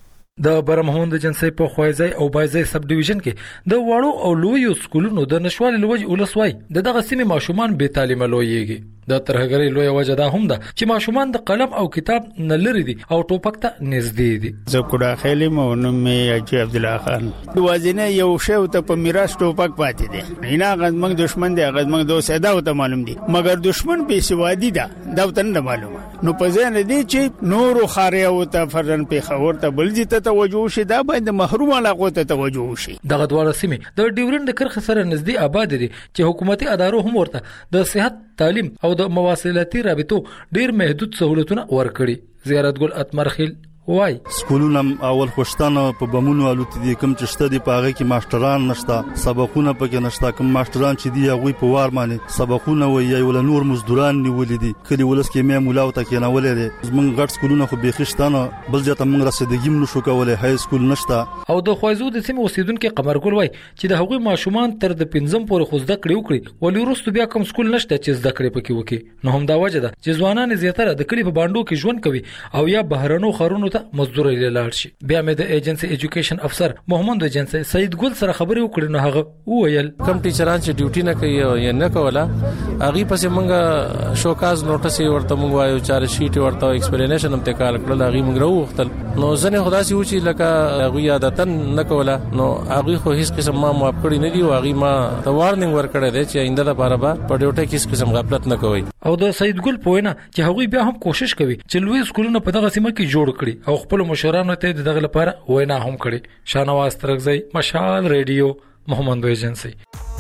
د برمهون د جنسي په خوایځای او بایځای سب ډیویژن کې د وړو او لویو سکولونو د نشوالي لوج ولسوای د دغه سیمې ماشومان به تعلیم لویږي. د ترهګری لوی وجه دا هم ده چې ماشومان د قلم او کتاب نه لري دي او ټوپک ته نږدې دي. زه کوډا خېلی مو نوم مې اجي عبد الله خان دوازینه یو شی ته په میراث ټوپک پاتې دي نه غزمنګ دشمن دی غزمنګ دوست ادا ته معلوم دي مګر دشمن په سوادي ده دا ته نه معلومه نو په ځین دي چې نور خاریا او ته فرن په خور ته بل دي ته توجه شي دا باید محروم علاقه ته توجه شي. دغه دواړه سیمې د ډیورند کرخه سره نږدې آباد دي چې حکومتي ادارو هم ورته د صحت تعلیم او د مواصلاتي رابطو ډیر محدود سہولتونه ورکړي. زیارت ګل اتمرخیل وای سکولونه اول خوشتانه په بمونو الوت دي کوم چې شته دي پاغه کې ماستران نشته سبقونه پکې نشته کوم ماستران چې دی هغه په وار باندې سبقونه وایي ول نور مزدوران نیولې دي کلی ولس کې مې مولاو ته کې نه ولې زمون غټ سکولونه خو به خښتانه بل ځته موږ رسیدګیم نشو کولای های سکول نشته او د خوازو د سیمه اوسیدونکو قمرګل وای چې د هغوی ماشومان تر د پنځم پورې خو زده کړې وکړي ولې وروسته بیا کوم سکول نشته چې زده کړې پکې وکړي نو هم دا وجه ده چې ځوانان زیاتره د کلی په باندو کې ژوند کوي او یا بهرنو خارونو ته مزدوري لاړ شي. بیا مې د ایجنسی ایجوکیشن افسر محمد ایجنسی سید ګل سره خبرې وکړې نو هغه وویل کم ټیچران چې ډیوټي نه کوي یا نه کوله هغه پسې مونږه شوکاز نوټس ورته مونږ وایو چار شیټ ورته ایکسپلینیشن هم تکال کړل هغه مونږ راوختل نو ځنه خداسي و چې لکه هغه عادتن نه کوله نو هغه خو هیڅ قسم ما معاف کړی نه دی او هغه ما ته وارنینګ ورکړی دی چې آینده لپاره به په ډیوټي کې هیڅ قسم غفلت نه کوي. او د سید ګل پوینه چې هغه بیا هم کوشش کوي چې لوی سکولونه په دغه سیمه کې جوړ کړي او خپل مشرانو ته دغه لپاره وینا هم کړي. شانواز ترکزی مشال ریډیو محمد ایجنسی.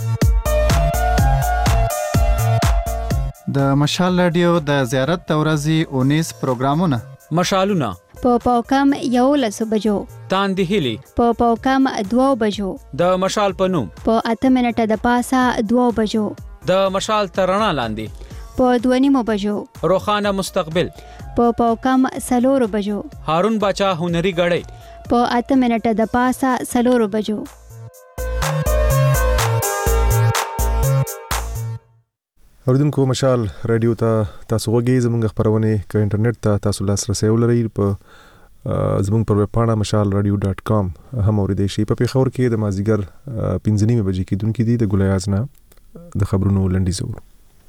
د مشال ریډیو د زیارت تورزی اونیس پروګرامونه مشالونه په پاوکم یو لسو بجو تاندې هلی په پاوکم دوو بجو د مشال پنوم په اته منټه د پاسه دوو بجو د مشال ترنا لاندې په دوه بجو روخانه مستقبل په پاوکم سلورو بجو هارون باچا هنري غړې په اته منټه د پاسه څلورو بجو. اوریدونکو مشال رادیو ته تاسو وګورئ، زموږ خبرونه ک انټرنیټ ته تاسو لاسرسي ولرئ په زموږ پر ویب پاڼه مشال رادیو ډاٹ کام هم اوریدئ شي. په پیښور کې د مازیګر پنځه نیمه بجې کې دونکو دي د ګلیاز نه د خبرونو لنډیز ورو.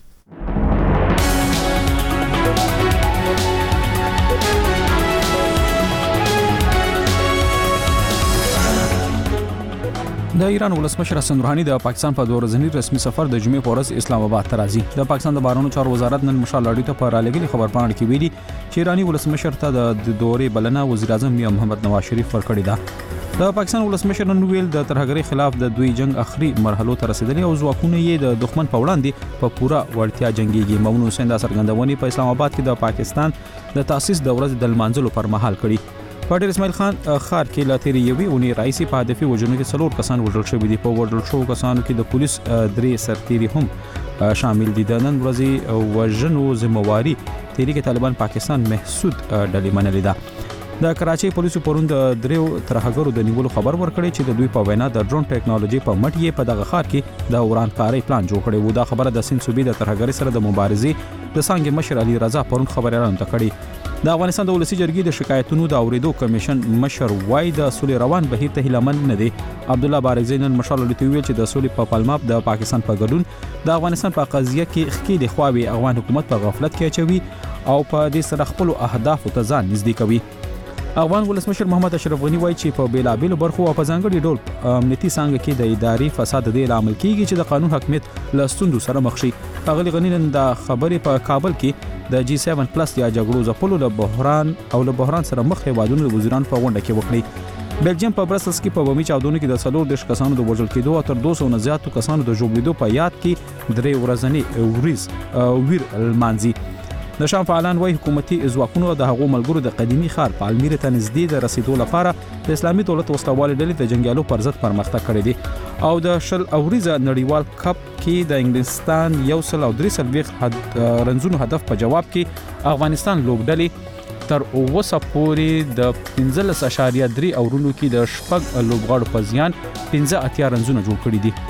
د ایران ولسمشر حسن روحاني د پاکستان په دوه ورځنی رسمي سفر د جمعې په ورځ اسلام آباد ته راځي. د پاکستان د بهرنیو چارو وزارت نن مشال اړیو ته پر رالیږلي خبر پاڼه کې ویلي چې ایرانی ولسمشر ته د دورې بلنه وزیر اعظم میا محمد نواز شریف ورکړی ده. د پاکستان ولسمشر نن ویل د ترهګرۍ خلاف د دوی جنگ اخري مرحلو ته رسیدلی او ځواکونه یې د دښمن په وړاندې په پوره وړتیا جنگيږي. ممنون حسین د سرګندونې په اسلام آباد کې د پاکستان د تاسیس د ورځ د لمانځلو پر مهال کړي. پټر اسماعیل خان خار کې لا تیری یوي اونې رئیسي په هدفي وجنو کې څلور کسان وژل شوي دي. په وژل شوو کسانو کې د پولیس درې سرتيري هم شامل دي. د نن ورځې وژنو ذمہواری تحریک طالبان پاکستان محسود ډلې منلې ده. د کراچۍ پولیسو پروند دریو ترهګرو د نیولو خبر ورکړی چې د دوی په وینا د ډرون ټیکنالوژي په مټ یې په دغه ښار کې د ورانکارۍ پلان جوړ کړی و. دا خبره د سند صوبې د ترهګرۍ سره د مبارزې د څنګه مشر علي رضا پروند خبريالانو ته کړی. د افغانستان د ولسی جرګې د شکایتونو د اوریدو کمیشن مشر وای د سولې روان بهیر ته هیلمن نه دی. عبد الله بارګزی نن مشال لته ویل چې د سولې په پالماب د پاکستان په ګډون د افغانستان په قضیه کې خکې د خواوي افغان حکومت په غفلت کې اچوي او په دې سره خپل اهداف ته ځان نږدې کوي. افغان ولسمشر محمد اشرف غنی وایي چې په بیلابېلو برخو او په ځانګړي ډول امنیتي څنګه کې د اداري فساد د عمل کیږي چې د قانون حاکمیت له ستوندو سره مخ شي. اغلی غنی نن د خبرې په کابل کې د جی سیون پلس یا جګړو ځپلو له بحران او له بحران سره مخ هیوادونو د وزیرانو په غونډه کې وکړي. بلجیم په برسلز کې په بمي چاودنو کې د څلور دیش کسانو د وژل کېدو او تر دوه سوه نه زیاتو کسانو د ژوبلیدو په یاد کې درې ورځنی وریز ویر المانزي. د شام فعالان وایي حکومتي ځواکونو د هغو ملګرو د قديمي ښار پالمیر ته نږدې د رسیدو لپاره د اسلامي دولت وسلوال ډلې د جنگیالو پر ضد پرمختګ کړی دی. او د شل اوریزه نړیوال کپ کې د انګلستان یو سل او درې سلويخ رنزونو هدف په جواب کې افغانستان لوبډلې تر اوسه پورې د پنځلس اشاریه درې اورونو کې د شپږ لوبغاړو په زیان پنځه اتیا رنزونه جوړ کړي دي.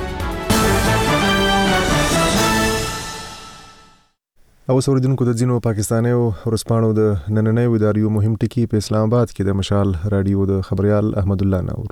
او اوریدونکو د ځینو پاکستانیو ورسپانو د نننۍ اداریو مهم ټکی په اسلام آباد کې د مشال رادیو د خبريال احمد الله نور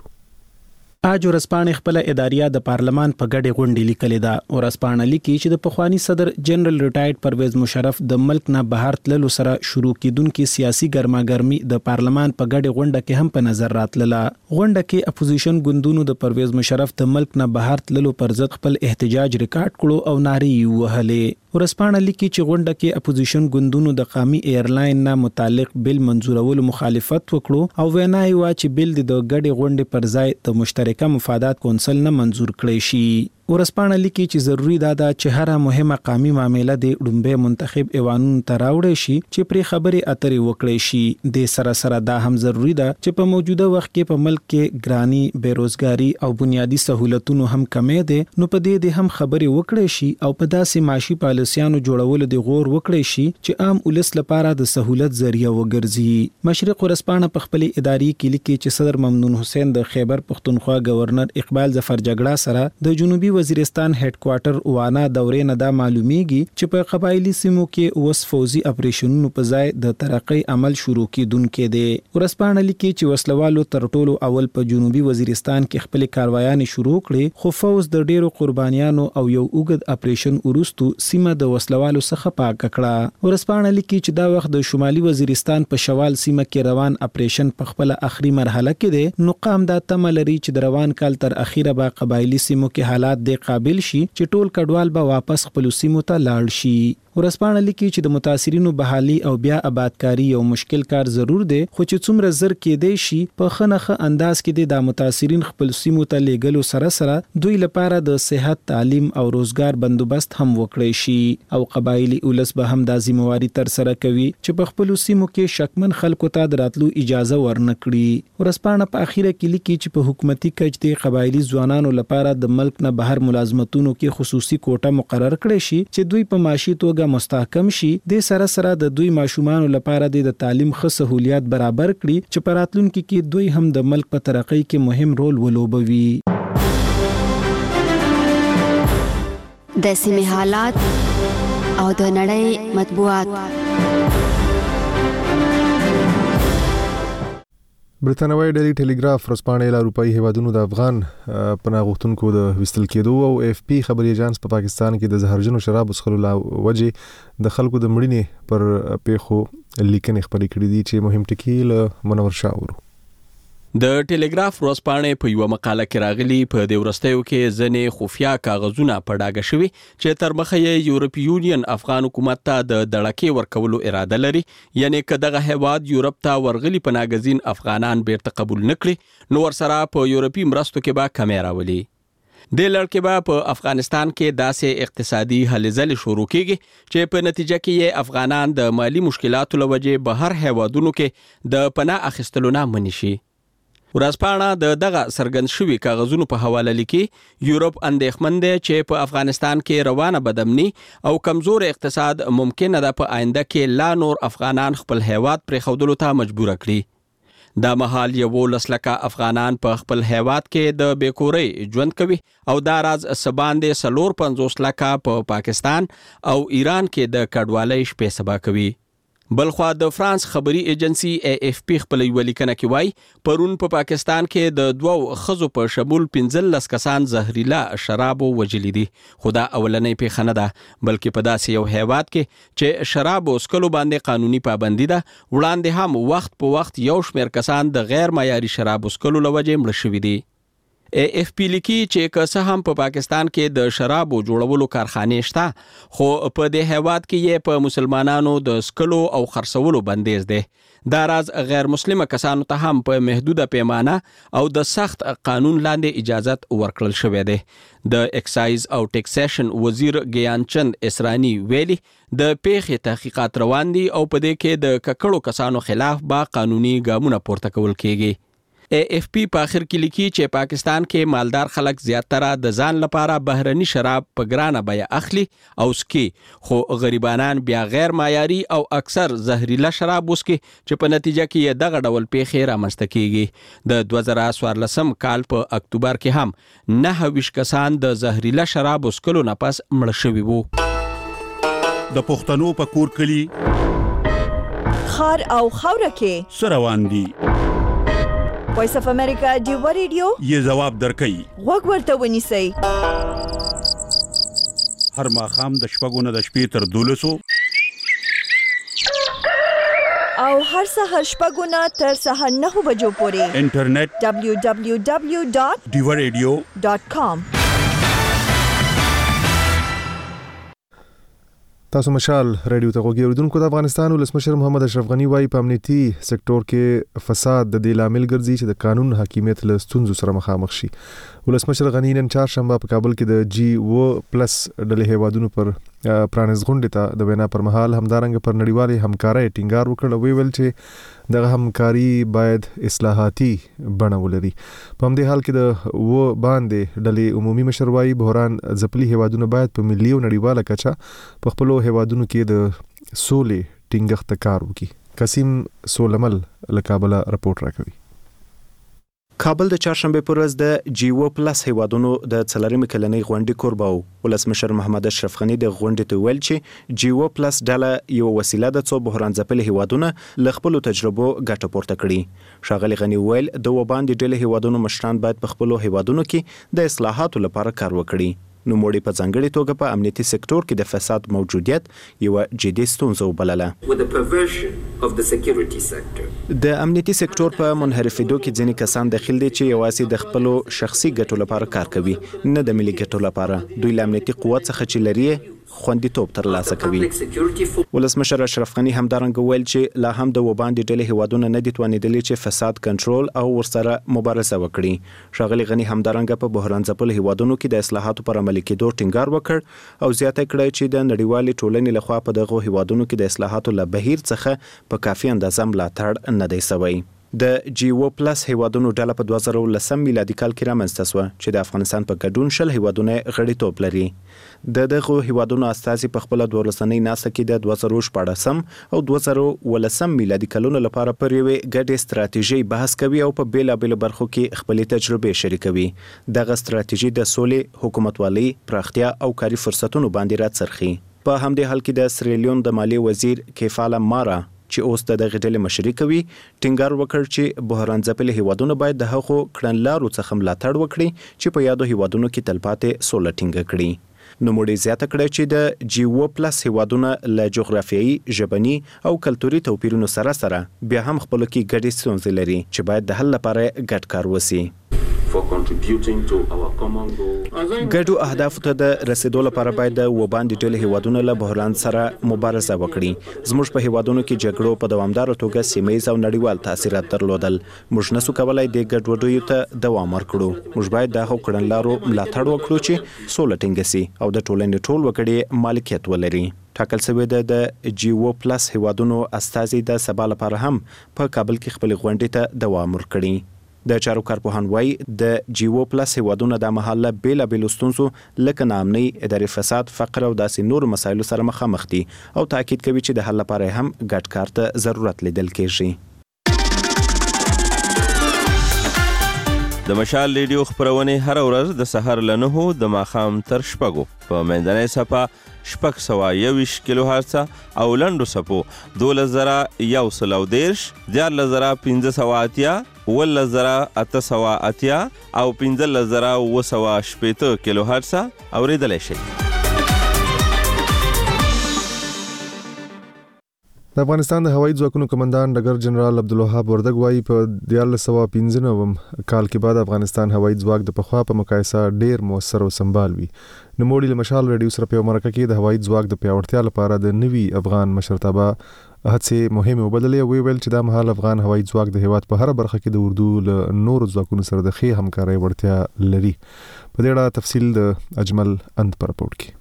اج ورسپانې خپل اداریه د پارلمان په ګډه غونډه لیکلې ده. ورسپانې لیکي چې د پخوانی صدر جنرال ریټایرډ پرویز مشرف د ملک نه بهر تللو سره شروع کیدونکو سیاسي ګرماګرمي د پارلمان په ګډه غونډه کې هم په نظر راتلله. غونډه کې اپوزیشن ګوندونو د پرویز مشرف د ملک نه بهر تللو پر ضد خپل احتجاج ریکارډ کړو او ناري وهلې. ورسپانې لیکي چې غونډه کې اپوزیشن ګوندونو د قامي ایرلاین نه متعلق بل منزورولو مخالفت وکړو او وینا یې وا چې بل د ګډه غونډې پر ځای د مشترک کا مفادات کونسل نه منزور کړی شي. ورسپانې لیکي چې ضروری ده چې هر مهمه قامي معاملې د ډومبه منتخب ایوانونو ته راوړې شي چې پرې خبرې اترې وکړي شي. د سره سره دا هم ضروری ده چې په موجوده وخت کې په ملک کې ګرانی بیروزګاری او بنیادی سہولتونو هم کمې ده نو په دې د هم خبرې وکړي شي او په داسې معاشي پالیسیانو جوړولو د غور وکړي شي چې عام ولس لپاره د سہولت ذریعہ وګرځي. مشرق ورسپانې په خپل اداري کې لیکي چې صدر ممنون حسین د خیبر پختونخوا گورنر اقبال ظفر جګړه سره د جنوبي وزیرستان هډ کوارټر وانا دورې نه دا معلومیږي چې په قبایلی سیمو کې اوس فوزي اپریشنونو په ځای د ترقی عمل شروع کیدونکې دي. ورسپانې لیکي چې وسلوالو تر ټولو اول په جنوبي وزیرستان کې خپل کاروایان شروع کړي خو فوز د ډیرو قربانیانو او یو اوږد اپریشن وروستو سیمه د وسلوالو څخه پاک کړه. ورسپانې لیکي چې دا وخت د شمالي وزیرستان په شوال سیمه کې روان اپریشن په خپل اخري مرحله کې دي. نو قام دا تمه لري چې د روان کال تر اخیره به قبایلی سیمو کې حالات د قابل شي چې ټول کډوال به واپس خپل سیمو ته لاړ شي. ورسپانې لیکي چې د متاثرینو بحالي او بیا آبادکاری یو مشکل کار ضرور دی خو چې څومره زر کېدی شي په خنخه انداز کې د متاثرین خپل سیمو ته لیږلو سره سره دوی لپاره د صحت تعلیم او روزګار بندوبست هم وکړي شي او قبایلی اولس به هم د ذمہواری تر سره کوي چې په خپل سیمو کې شکمن خلکو ته دراتلو اجازه ورنکړي. ورسپانې په اخیره کې لیکي چې په حکومتي کچ د قبایلی ځوانانو لپاره د ملک نه بهر بهر ملازمتونو کې خصوصي کوټه مقرر کړي شي چې دوی په معاشي توګه مستحکم شي. د سره سره د دوی ماشومان لپاره د تعلیم ښه سہولیات برابر کړي چې په راتلونکي کې دوی هم د ملک په ترقۍ کې مهم رول ولوبوي. د سیمې حالات او د نړۍ مطبوعات. برتانوي ډیلی ټیلیګراف ورځپاڼه له اروپאי هیوادونو د افغان پناه غوښتونکو د وستل کېدو او اف پی خبري اژانس په پاکستان کې د زهرجنو شراب څښلو له وجې د خلکو د مړینې پر پیښو لیکنې خپرې کړې دي چې مهم ټکي له منور شاورو. د ټیلیګراف ورځپاڼې په یو مقاله کې راغلي په د ورستیو کې ځنې خفیا کاغذونه په ډاګه شوي چې تر مخه یې یورپی یونین افغان حکومت ته د دړکې ورکولو اراده لري، یعنی که دغه هیواد یورپ ته ورغلي په ناګزین افغانان بیرته قبول نکړي نو ورسره په یورپی مرستو کې به کمې راولي. د لړکې به په افغانستان کې داسې اقتصادي هلې ځلې شروع کیږي چې په نتیجه کې یې افغانان د مالی مشکلاتو له وجې بهر هیوادونو کې د پناه اخیستلو نه منع شي. ورځپاڼه د دغه څرګند شوي کاغذونو په حواله لیکي یورپ اندېښمن دی چې په افغانستان کې روانه بدامني او کمزور اقتصاد ممکنه ده په آینده کې لا نور افغانان خپل هیواد پرېښودلو ته مجبور کړي. دا مهال یولس لکه افغانان په خپل هیواد کې د بیکورۍ ژوند کوي او دا راز سباندې څلور پنځوس لکه په پاکستان او ایران کې د کډوالۍ شپې سبا کوي. بلخوا د فرانس خبري ایجنسی ای اف پی خپل یو لیکنه کې وایي پرون په پا پاکستان کې د دوو خزو په شمول پنځلس کسان زهريلا شرابو وجلي دي. خدا اولنې پیښه نه ده بلکې په داسې یو هیواد کې چې شرابو سکلو باندې قانوني پابندي ده. وړاندې هم وخت په وخت یو شمېر کسان د غیر معیاري شرابو سکلو لوجې مړه شوي دي. ای اف پی لیکي چې که څه هم په پاکستان کې د شرابو جوړولو کارخانې شته خو په دې هیواد کې یې په مسلمانانو د سکلو او خرڅولو بندیز دی. دا راز غیر مسلمه کسانو ته هم په محدوده پیمانه او د سخت قانون لاندې اجازت ورکړل شوې ده. د اکسایز او ټیکسیشن وزیر ګیان چند اسرانی ویلي د پیښې تحقیقات روان دي او په دې کې د ککړو کسانو خلاف با قانوني ګامونه پورته کول کیږي. ای اف پی په اخر کې لیکي چې پاکستان کې مالدار خلک زیاتره د ځان لپاره بهرني شراب په ګرانه بیه اخلي او سکي، خو غریبانان بیا غیر معیاري او اکثر زهريلا شراب وسکي چې په نتیجه کې یې دغه ډول پیښې رامنځته کیږي. د دوه زره څوارلسم کال په اکتوبر کې هم نهه ویشت کسان د زهريلا شراب وسکلو نه پس مړه شوي وو. د پښتنو په کور کلی خار او خوره کې سروان دي. وایس اف امریکا دیو ریډیو یې جواب درکړي وګ ورته ونیسئ. هر ماښام د شپږو نه د شپې تر دولسو او هر سهار شپږو نه تر سهار نهو بجو پورې انټرنیټ دبلیو دبلیو دبلیو ډاٹ دیو ریډیو ډاٹ کام. تاسو مشال رادیو ته غوږی اوریدونکو. د افغانستان ولسمشر محمد اشرف غنی وايي په امنیتي سکتور کې فساد د دې لامل ګرځي چې د قانون حاکمیت له ستونزو سره مخامخ شي. ولسمشر غنی نن چهارشنبه په کابل کې د جی او پلس ډلې هیوادونو پر پرانیز غونډه ته د وینا پر مهال همدارنګ پر نړیوالې همکارۍ ټینګار وکړ او ویل چې دغه همکاري باید اصلاحاتي بڼه ولري. په همدې حال کې د و باندې ډلې عمومي مشر وايي بحران ځپلي هیوادونه باید په ملي او نړیواله کچه په خپل هیوادونو کې د سولې ټینګښت کار وکړي. قاسم سولمل له کابل راپورټ راکوي. کابل د چهارشنبه پر ورځ د جی او پلس هیوادونو د څلورمې کلنۍ غونډې کوربه و. ولسمشر محمد اشرف غنی د غونډې ته ویل چې جی او پلس ډله یو وسیله ده څو بحران ځپلي هیوادونه له خپلو تجربو ګټه پورته کړي. ښاغلي غنی ویل د وباندې ډلې هیوادونو مشران باید په خپلو هیوادونو کې د اصلاحاتو لپاره کار وکړي. نو موړي په ځانګړي توګه په امنیتي سکتور کې د فساد موجودیت یو جدي ستونزه وبلله. د امنیتي سکتور په منحرفېدو کې ځینې کسان داخل دي چې یوازې د خپلو شخصي ګټو لپاره کار کوي نه د ملي ګټو لپاره. دوی له امنیتي قوت څخه چې لري خوندیتوب ترلاسه کوي. ولسمشر اشرف غنی همدارنګه ویل چې لا هم د وباندې ډلې هیوادونه نه دي توانېدلي چې فساد کنټرول او ورسره مبارزه وکړي. ښاغلي غنی همدارنګه په بحران ځپلو هیوادونو کې د اصلاحاتو پر عملي کېدو ټینګار وکړ او زیاته کړه چې د نړیوالې ټولنې لخوا په دغه هیوادونو کې د اصلاحاتو له بهیر څخه په کافي اندازه ملاتړ نه دی شوی. د جی او پلس هیوادونو ډله په دوه زره ولسم میلادي کال کې رامنځته شوه چې د افغانستان په ګډون شل هیوادونه غړیتوب لري. د دغه هیوادونو استازي په خپل دوه ورځنۍ ناسته کې د دوه زره شپاړسم او دوه زره ولسم میلادي کلونو لپاره پر یوې ګډې ستراتیژي بحث کوي او په بیلابېلو برخو کې خپلې تجربې شریکوي. دغه ستراتیژي د سولې، حکومتوالۍ، پراختیا او کاري فرصتونو باندې راڅرخي. په همدې حال کې د سریلیون د مالیې وزیر کیفالا مارا چې اوس د دغه ډلې مشري کوي ټینګار وکړ چې بحران ځپلي هیوادونه باید د هغو کړنلارو څخه ملاتړ وکړي چې په یادو هیوادونو کې تلپاتې سوله ټینګه کړي. نوموړي زیاته کړه چې د جی او پلس هیوادونه له جغرافیایي، ژبني او کلتوري توپیرونو سره سره بیا هم خپلو کې ګډې ستونزې لري چې باید د حل لپاره ګډ کار وسي. ګډو اهدافو ته د رسیدو لپاره باید د وباندې ډلې هیوادونه له بحران سره مبارزه وکړي. زموږ په هیوادونو کې جګړو په دوامداره توګه سیمه ییز او نړیوال تاثیرات درلودل. موږ نسو کولای د ګډوډیو ته دوام ورکړو. موږ باید د هغو کړنلارو ملاتړ وکړو چې سوله ټینګه سي او د ټولنې ټول وګړي مالکیت ولري. ټاکل شوی د د جی او پلس هیوادونو استازي د سبا لپاره هم په کابل کې خپل غونډې ته دوام ورکړي. د چارو کارپوهان وایي د جی او پلس هیوادونه د مهاله بیلابېلو ستونزو لکه ناامنۍ، اداري فساد، فقر او داسې نورو مسایلو سره مخامخ دي او تاکید کوي چې د حل لپاره هم ګډ کار ته ضرورت لیدل کېږي. د مشال ریډیو خپرونې هر ورځ د سهار له نهو د ماښام تر شپږو په منځنۍ څپه شپږ سوه یوویشت کیلو هرڅه او لنډو څپو دولس زره یو سل او دېرش، دیارلس زره پنځه سوه اتیا، اوولس زره اته سوه اتیا او پنځلس زره اووه سوه شپېته کیلو هرڅه اورېدلی شئ. د افغانستان د هوایي ځواکونو قومندان ډګر جنرال عبدالوهاب وردګ وایي په دیارلس سوه پنځه نوي کال کې بعد افغانستان هوایي ځواک د پخوا په مقایسه ډیر موثر او سمبال وي. نوموړي له مشال ریډیو سره په مرکه کې د هوایي ځواک د پیاوړتیا لپاره د نوي افغان مشرتابه هڅې مهمه وبللې او ویل چې دا مهال افغان هوایي ځواک د هیواد په هر برخه کې د اردو له نورو ځواکونو سره د ښې همکارۍ وړتیا لري. په دې اړه تفصیل د اجمل اند پر راپورټ کې.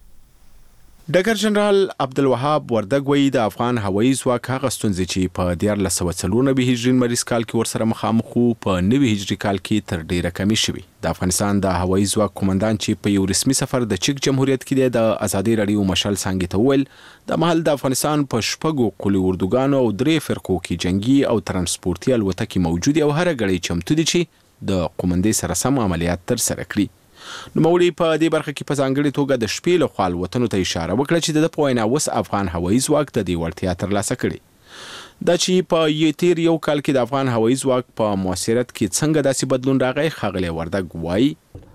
ډګر جنرال عبدالوهاب وردګ وایي د افغان هوایي ځواک هغه ستونزې چې په دیارلس سوه څلور نوي هجري لمریز کال کې ورسره مخامخ وو په نوي هجري کال کې تر ډیره کمې شوي. د افغانستان د هوایي ځواک قومندان چې په یو رسمي سفر د چک جمهوریت کې دی د ازادي راډیو مشال څانګې ته وویل د مهال د افغانستان په شپږو قولي اردوګانو او درې فرقو کې جنگي او ترانسپورتي الوتکې موجودې او هره ګړۍ چمتو دي چې د قومندې سره سم عملیات ترسره کړي. نوموړي په دې برخه کې په ځانګړې توګه د شپې له خوا الوتنو ته اشاره وکړه چې د په وینا اوس افغان هوایي ځواک د دې وړتیا ترلاسه کړې. دا چې په تیر یو کال کې د افغان هوایي ځواک په موثریت کې څنګه داسې بدلون راغی، ښاغلی وردګ وایي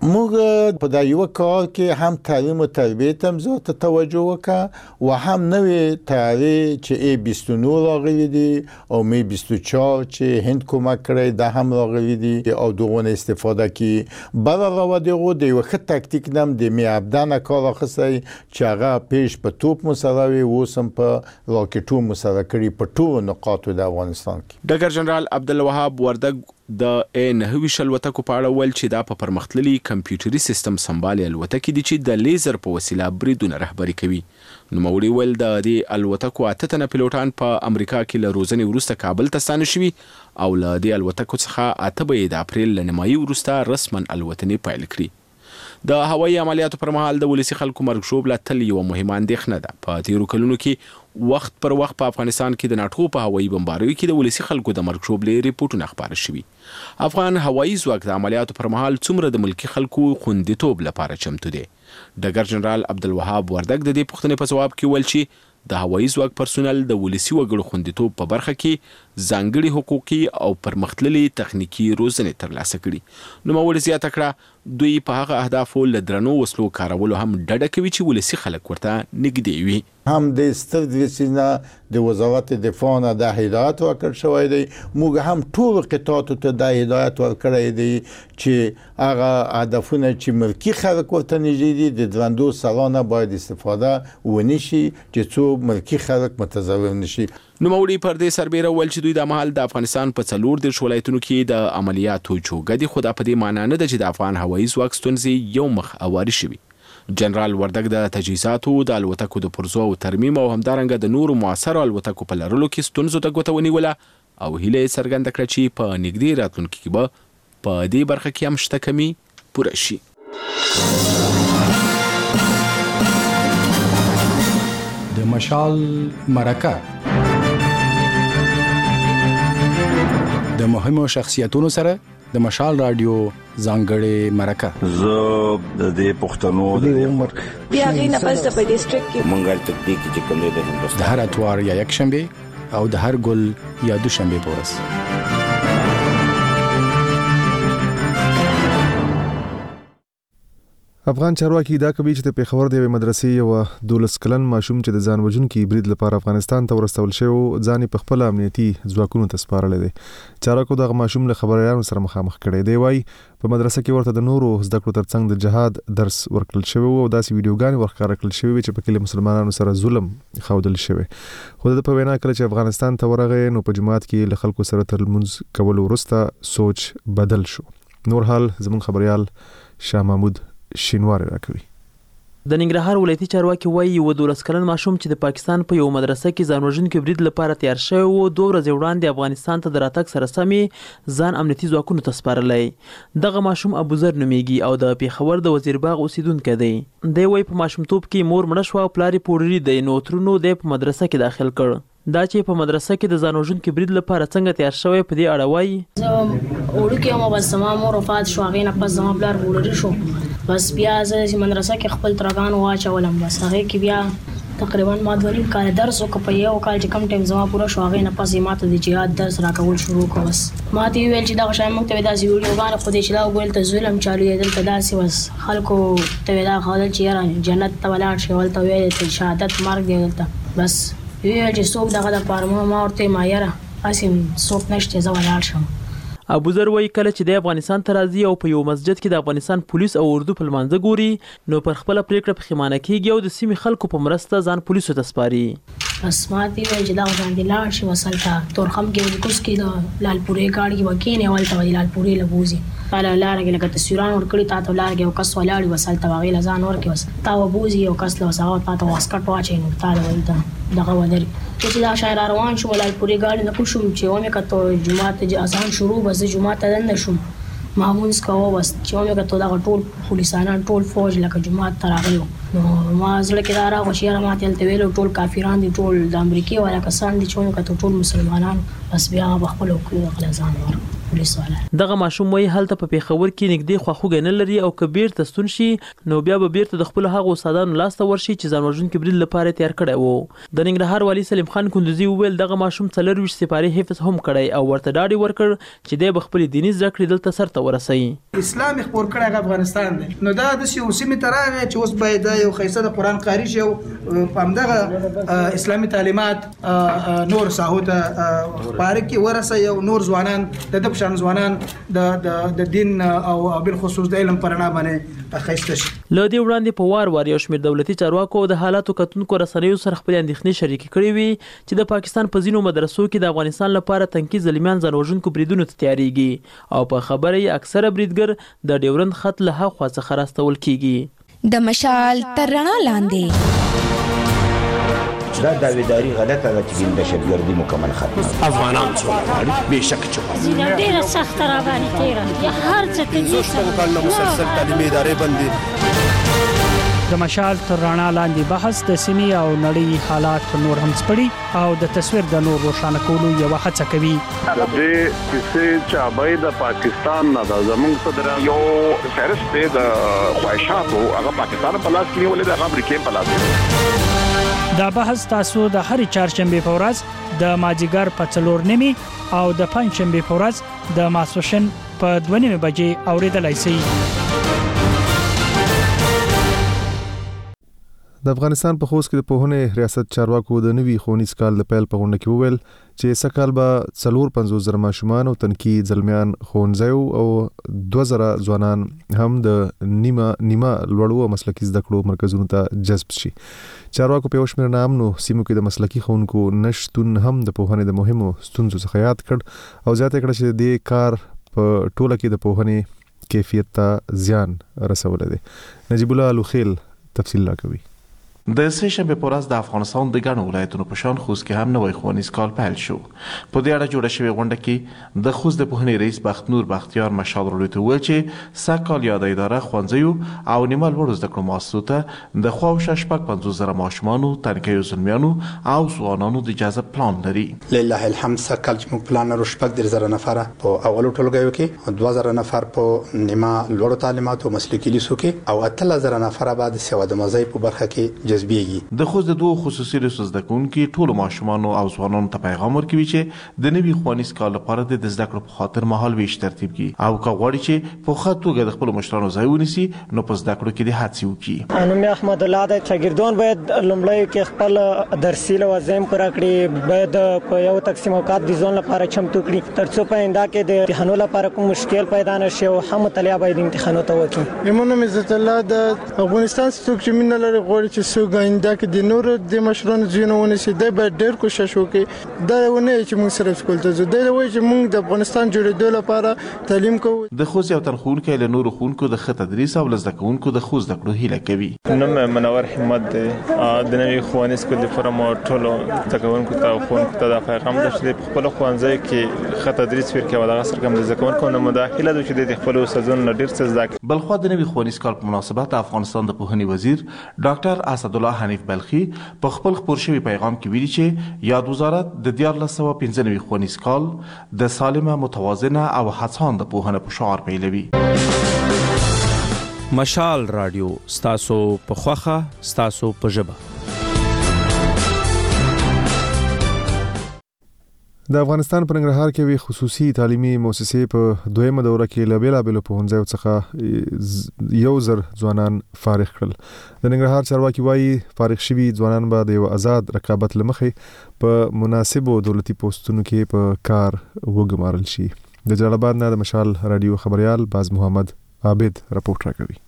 موږ په دا یو کال کې هم تعلیم او تربیت هم زیاته توجه وکړه و هم نوې تیاری چې ای بیست و نه راغلي دي او می بیست و چهار چې هند کومک کړی دا هم راغلي دي او دغه استفاده کی بل راوړو د یو ښه تاکتیک نام د می ابدان کار اخیستی چې هغه پیش په توپ مساوي وسم په راکټو مساوي کړی په ټولو نقاطو د افغانستان کې. ډګر جنرال عبدالوهاب وردګ د ان هویش الوتکو په اړه ول چې دا په پرمختللي کمپیوټري سیستم سمبالي الوتکې دي چې د لیزر په وسیله بریدونه رهبري کوي. نوموړي ول د دې الوتکو اته تنه پیلوټان په امریکا کې له روزنې وروسته کابل ته ستانه شوي او له دې الوتکو څخه اته د اپریل له نیمایي وروسته رسما الوتنې پیل کړي. د هوایي عملیاتو پر مهال د ولسی خلکو مرګ ژوبله تل یو مهمه اندېښنه ده. په تیرو کلونو کې وخت پر وخت په افغانستان کې د ناټو په هوایي بمباریو کې د ولسی خلکو د مرګ ژوبلې ریپورتونه خپاره شوي. افغان هوایي ځواک د عملیاتو پر مهال څومره د ملکی خلکو خوندیتوب لپاره چمتو دی؟ ډګر جنرال عبدالوهاب وردګ د دې پوښتنې په ځواب کې ویل چې د هوایي ځواک پرسونل د ولسی وګړو خوندیتوب په برخه کې ځانګړي حقوقي او پرمختللي تخنیکی روزنې ترلاسه کړي. نوموړي زیاته کړه دوی په هغه اهدافو له درنو وسلو کارولو هم ډډه کوي چې ولسی خلک ورته نږدې وي. هم د ستر دریسینه د وزارت دفاع نه د هدایت ورکړ شوی دی. موږ هم ټول قطاعاتو ته د هدایت ورکړی دی چې هغه هدفونه چې ملکی خلک ورته نږدې دي د درندو سرانه باید استفاده ونشي چې څو ملکی خلک متضرر نشي. نوموړي پر دې سربېره ویل چې دوی د مهال د افغانستان په څلور دېرش ولایتونو کې د عملیاتو جوګه دي، خو دا په دې معنا نه ده چې د افغان هوایي ځواک ستونزې یو مخ اواري شوي. جنرال وردګ د تجهیزاتو د الوتکو د پرزو او ترمیم او همدارنګه د نورو موثرو الوتکو په لرلو کې ستونزو ته ګوته ونیوله او هیله څرګنده کړه چې په نږدې راتلونکي کې به په دې برخه کې هم شته کمی پوره شي. د مشال مرکه د مهمو شخصیتونو سره د مشال رادیو ځانګړې مرکه. زه د دې پښتنو د عمر بیا غي نه پس په ډیسټریکټ کې منګل تکتیک چې کوم دی د هندوستان د هر اتوار یا یک شنبه او د هر ګل یا دوشنبه په ورځ. افغان چارواکي دا کوي چې د پیښور د مدرسې یو دولس کلن ماشوم چې د ځان وژونکي برید لپاره افغانستان ته ورستول شوی ځان په خپل امنیتي ځواکونو ته سپارل دي. چارواکو د ماشوم له خبريالانو سره مخامخ کړي دی. وای په مدرسې کې ورته د نورو زده کړو ترڅنګ د جهاد درس ورکړل شوی او داسې ویډیوګانې ورکړل کړل شوی چې په کې مسلمانانو سره ظلم خودل شوی. خو د په وینا کله چې افغانستان ته ورغی نو په جماعت کې له خلکو سره تر منځ کول ورسته سوچ بدل شو. نور حال زمون خبريال شاه محمود شینوار راکوي. د ننګرهار ولایتي چارواکي وایي یو دولس کلن ماشوم چې د پاکستان په یو مدرسه کې ځان وژونکي برید لپاره تیار شوی و دوه ورځې وړاندې افغانستان ته د راتګ سره سمې ځان امنیتي ځواکونو ته سپارلی. دغه ماشوم ابوذر نومیږي او د پیښور د وزیرباغ اوسیدونکی دی. دی وایي په ماشومتوب کې مور مړه شوه او پلار یې پوډري دی نو ترونو دی په مدرسه کې داخل کړ. دا چې په مدرسه کې د ځان وژونکي برید لپاره څنګه تیار شوی په دې اړه وایي زه وړوکی وم بس زما مور وفات شو هغې نه پس زما پلار پوډري شو بس بیا زه مدرسه کې خپل ترګان واچولم بس هغې کې بیا تقریبا ما دوه نیم کاله درس وکړ په یو کال چې کم ټایم زما پوره شو هغې نه پس یې ما ته د جهاد درس راکول شروع کړه. بس ما ته یې وویل چې دغه شیان موږ ته یې داسې ویډیوګانې خو دې چې دا وګورې دلته ظلم چالو دی دلته داسې بس خلکو ته یې دا ښودل چې یاره جنت ته ولاړ شي هلته ویل چې شهادت مرګ دی دلته بس ویل چې څوک دغه دپاره ما ورته ما یاره هسې څوک نشته زه ولاړ شم. ابوذر وایي کله چې د افغانستان ته راځي او په یو مسجد کې د افغانستان پولیس او اردو په لمانځه ګوري نو پر خپله پرېکړه پښیمانه کېږي او د سیمې خلکو په مرسته ځان پولیسو ته سپاري. بس ما ته ویل چې دغه شان دې لاړ شي بس هلته تورخم کې کوس کې د لالپورې ګاډي کې به کښېنې او هلته به د لالپورې له بوځي تا له لاره کې لکه تصویران ورکړي تا ته لاره کې یو کس ولاړ وي بس هلته به هغې له ځان ورکړي بس تا به بوځي یو کس له بس هغه تا ته واسکټ واچوي نو تا له هلته دغه ودري چې دا شاید را روان شو لالپورې ګاډي نه کوم شوم چې ومې کتو جومات ته اذان شروع بس زه جومات ته دننه شوم ما مونځ کوه بس چې ومې کتو دغه ټول پولیسانان ټول فوج لکه جومات ته راغلي نو ما زړه کې دا راغله چې یاره ما ته هلته ویلو ټول کافران دي ټول د امریکې والا کسان دي چې ومې کتو ټول مسلمانان بس بیا هغه په خپلو کې دغه ځان ورکړ. دغه ماشوم وایي هلته په پیښور کې نږدې خواخوږی نه لري او که بیرته ستون شي نو بیا به بیرته د خپلو هغو استادانو لاسته ورشي چې ځان وژونکي برید لپاره تیار کړی و. د ننګرهار والي سلیم خان کندوزي وویل دغه ماشوم څلرویشت سپارې حفظ هم کړی او ورته ډاډ یې ورکړ چې دی به خپلې دیني زده کړې دلته سرته ورسوي. اسلام خپور کړی هغه افغانستان دی نو دا داسې یو سیمې ته راغی چې اوس باید دا یو ښایسته د قرآن قاري شي او په همدغه اسلامي تعلیمات نور ساحو ته خپاره کړي ورسوي او نور ځوانان د ده په شان ځوانان د د دین او بالخصوص د علم پرنا باندې ښایسته شي. له دې وړاندې په وار وار یو شمېر دولتي چارواکو د حالاتو کتونکو رسنیو سره خپلې اندېښنې شریکې کړې وي چې د پاکستان په ځینو مدرسو کې د افغانستان لپاره تنکي ظلمیان ځان وژونکو بریدونو ته تیارېږي او په خبره یې اکثره بریدګر د ډیورند خط له هاخوا څخه راستول کېږي. د مشال تر رڼا لاندې دا داویداری غلطه ده چې د شبګردي مکمل ختم افغانان څو غواړي بهشکه چې زینه ډیره سخته را باندې تیره یا هر څه ته زه کال نه مسلسل تعلیمي ادارې بندي. د مشال تر رڼا لاندې بحث د سیمې او نړۍ حالات نور هم سپړي او د تصویر د نور روښانه کولو یوه هڅه کوي. د دې کیسې چابۍ د پاکستان نه ده زموږ صدر یو فهرست دی د خواهشاتو هغه پاکستان په لاس کې نیولې ده هغه امریکې په لاس کې. دا بحث تاسو د هرې چهارشنبې په ورځ د مازدیګر په څلور نیمې او د پنجشنبې په ورځ د ماسپښین په دوه نیمې بجې اورېدلی شئ. د افغانستان په خوست کې د پوهنې ریاست چارواکو د نوي ښوونیز کال د پیل په غونډه کې وویل چې سږ کال به څلور پنځوس زره ماشومان او تنکي زلمیان ښوونځیو او دوه زره ځوانان هم د نیمه نیمه لوړو مسلکي زده کړو مرکزونو ته جذب شي. چارواکو په یو شمېر نامنو سیمو کې د مسلکي ښوونکو نشتون هم د پوهنې د مهمو ستونزو څخه یاد کړ او زیاته کړه چې دې کار په ټوله کې د پوهنې کیفیت ته زیان رسولی دی. نجیب الله لوخیل تفصیل راکوي. د سه شنبه په ورځ د افغانستان د ګڼو ولایتونو په شان خوست کې هم نوی ښوونیز کال پیل شو. په دې اړه جوړه شوې غونډه کې د خوست د پوهنې رئیس بختنور بختیار مشال راډیو ته وویل چې سږ کال یاده اداره ښوونځیو او نیمه لوړو زده کړو مؤسسو ته د خواوشا شپږ پنځوس زره ماشومانو، تنکیو زلمیانو او ځوانانو د اجازه پلان لري. لله الحمد سږ کال چې موږ پلان لرو شپږ دېرش زره نفره په اولو ټولګیو کې، دوه زره نفر په نیمه لوړو تعلیماتو مسلکي لیسو کې او اتلس زره نفره بعد سیوا د مزای په برخه کې جذبیږي. د خوست د دوه خصوصي لیسو زده کوونکي ټولو ماشومانو او ځوانانو ته پیغام ورکوي چې د نوي ښوونیز کال لپاره د زده کړو په خاطر مهال ویش ترتیب کړي او که غواړي چې په ښه توګه د خپلو مشرانو ځای ونیسي نو په زده کړو کې د هڅې وکړي. نوم احمد الله دی. شاګردان باید لومړی کې خپل درسي لوازم پوره کړي، باید په یو تقسیم اوقات د ځان لپاره چمتو کړي ترڅو په آینده کې د امتحانونو لپاره کوم مشکل پیدا نشي او هم مطالعه باید امتحانونو ته وکړي. ایمون عزت الله د افغانستان څوک چې مين لري غواړي چې څوک آینده کې د نور د مشرانو ځینو ونیسي، د باید ډېر کوشش وکړي. دا ونه چې موږ سره سکول ته ځو، دا وایي چې موږ د افغانستان جوړېدو لپاره تعلیم کوو. د خوست یو تنخونکی له نورو ښوونکو د ښه تدریس او له زده کوونکو د ښو زده کړو هیله کوي. نوم منور همت دی. د نوي ښوونیز کال لپاره مو ټولو زده کوونکو ته او ښوونکو ته دا پیغام ده چې په خپل ښوونځي کې ښه تدریس ورکوي او دغه سره کوم زده کوونکو نه مداخله ده چې د خپل استادانو ډېر څه زده کړي. بلخوا د نوي ښوونیز کال په مناسبت د افغانستان د پوهنې وزیر ډاکټر اسدالله حنیف بلخي په خپل خپور شوي پیغام کې ویلي چې یاد وزارت د دیارلس سوه پنځه نوي ښوونیز کال د سالمه، متوازنه او هڅانده پوهنه په شعار پیلوي. مشال رادیو ستاسو په خوخه ستاسو په ژبه. د افغانستان په ننګرهار کې وی خصوصي تعلیمي مؤسسې په دویمه دوره کې له بیلابېلو پوهنځیو څخه یو زر ځوانان فارغ کړل. د ننګرهار چارواکي وایي فارغ شوي ځوانان به د یو آزاد رقابت له مخې په مناسبو دولتي پوسټونو کې په کار وګمارل شي. د جلال آباد نه د مشال رادیو خبريال باز محمد عابد راپورټ راکوي.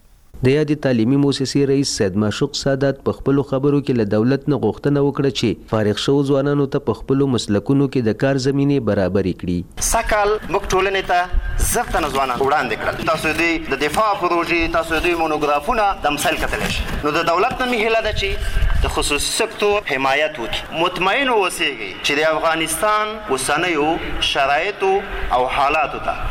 د یادې تعلیمي مؤسسې رئیس سید معشوق سادات په خپلو خبرو کې له دولت نه غوښتنه وکړه چې فارغ شوو ځوانانو ته په خپلو مسلکونو کې د کار زمینې برابرې کړي. سکل موږ ټولنې ته زغتنه ځوانان وړاندې کړل. تاسو دې د دفاع پروژې، تاسو دې مونوګرافونه د مثال کتلی شي. نو د دولت نه مې هیله ده چې د خصوصي سکتور حمایت وکړي. مطمئن اوسئ چې د افغانستان اوسنیو شرایطو او حالاتو ته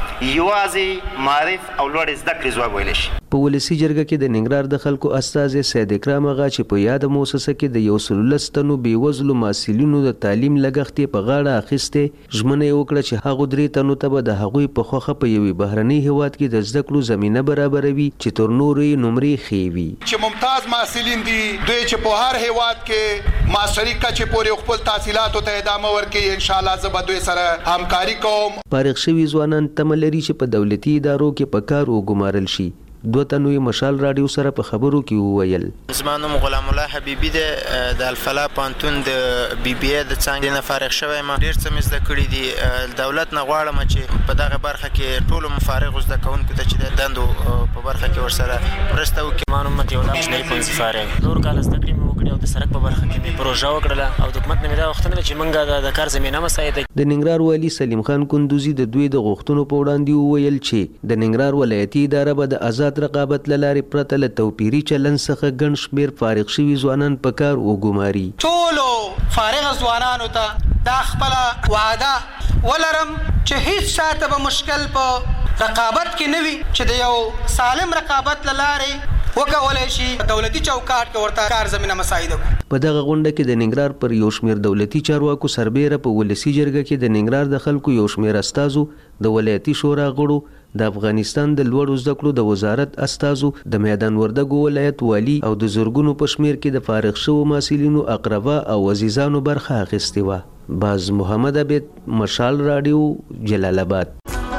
یوازې معرف او لوړ زده کړې ځواب ویلی شي. په ولسی جرګه کې د ننګرهار د خلکو استازي سید اکرام اغا چې په یاد موسسه کې د یو سل لستنو بیوزلو محصلینو د تعلیم لګښت په غاړه اخیسته ژمنه وکړه چې هغه درې تنو ته به د هغوی په خوخه په یوې بهرني هیواد کې د زده کړو زمينه برابروي چې تر نورې نمرې خېوي. چې ممتاز محصلین دي دوی چې په هر هیواد کې ماستری کچې پورې خپل تحصیلاتو ته ادامه ورکړي، ان شاء الله زه به دوی سره همکاري کوم. فارغ شوي ځوانان تمه لري چې په دولتي ادارو کې په کار وګمارل شي. دوه تنوي مشال رادیو سره په خبرو کې وویل. زما نوم غلام الله حبیبی دی، د الفلا پانتون د بی بی ای د څنګه نه فارغ شوی ما. ډیر څه مې زده کړي دي. دولت نه غواړم چې په دغه برخه کې ټول مفارغ زده کوونکو ته چې د دندو په برخه کې ورسره مرسته وکړي. ما نوم متي الله شنی پنځه فارغ نور کال زده کړې مې وکړې او د سرک په برخه کې مې پروژه وکړه او د حکومت نه مې دا وختونه چې موږ د کار زمينه مساعد. د ننګرهار والی سلیم خان کندوزي د دوی د غوښتنو په وړاندې وویل چې د ننګرهار ولایتي اداره به د آزاد رقابت لاله پرته له توپیری چلن څخه ګڼ شمیر فارغ شوي ځوانان په کار وګماري. ټولو فارغ ځوانانو ته دا خپل وعده ولرم چې هیڅ شاته به مشکل په رقابت کې نه وي، چې د یو سالم رقابت لاره وکولای شي دولتي چوکاټ کې ورته کار زمينه مساعد. په دغه غونډه کې د ننګرهار پر یو شمیر دولتي چارواکو سربېره په ولسی جرګه کې د ننګرهار د خلکو یو شمیر استازو، د ولایتي شورا غړو، د افغانستان د لوړو زده کړو د وزارت استازو، د میدان وردګو ولایت والی او د زورګونو په شمیر کې د فارغ شوو محصلینو اقربا او عزیزانو برخه اخیستې وه. باز محمد عبید، مشال رادیو، جلال آباد.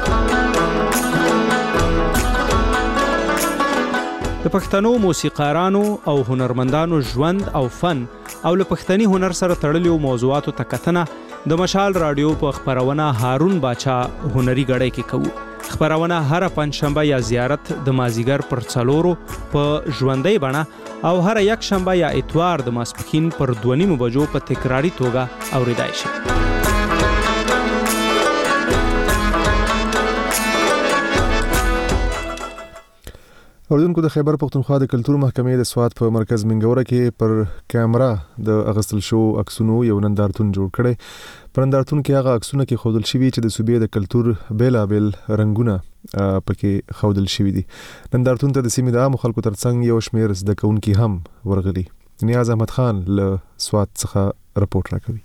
د پښتنو موسیقارانو او هنرمندانو ژوند او فن او له پښتني هنر سره تړلو موضوعاتو ته کتنه د مشال رادیو په خبرونه هارون باچا هنري غړی کې کوو. خبرونه هر پنځشنبه یا زیارت د مازیګر پر څلورو په ژوندۍ بڼه او هر یک شنبه یا اتوار د ماسپښین پر دوه نیمو بجو په تکراری توګه اوریدای شي. اوردونکو د خیبر پختونخوا د کلتور محکمې د سواد په مرکز منګوره کې پر کیمرا د اغستل شو عکسونو یو نندارتون جوړ کړي. په نندارتون کې هغه عکسونه کې خودل شوي چې د صوبې د کلتور بیلابل رنگونه پکې خودل شوي دي. نندارتون ته د سیمې د عام خلکو ترڅنګ یو شمېر زده کوونکي هم ورغلي. نیاز احمد خان له سواد څخه رپورټ راکوي.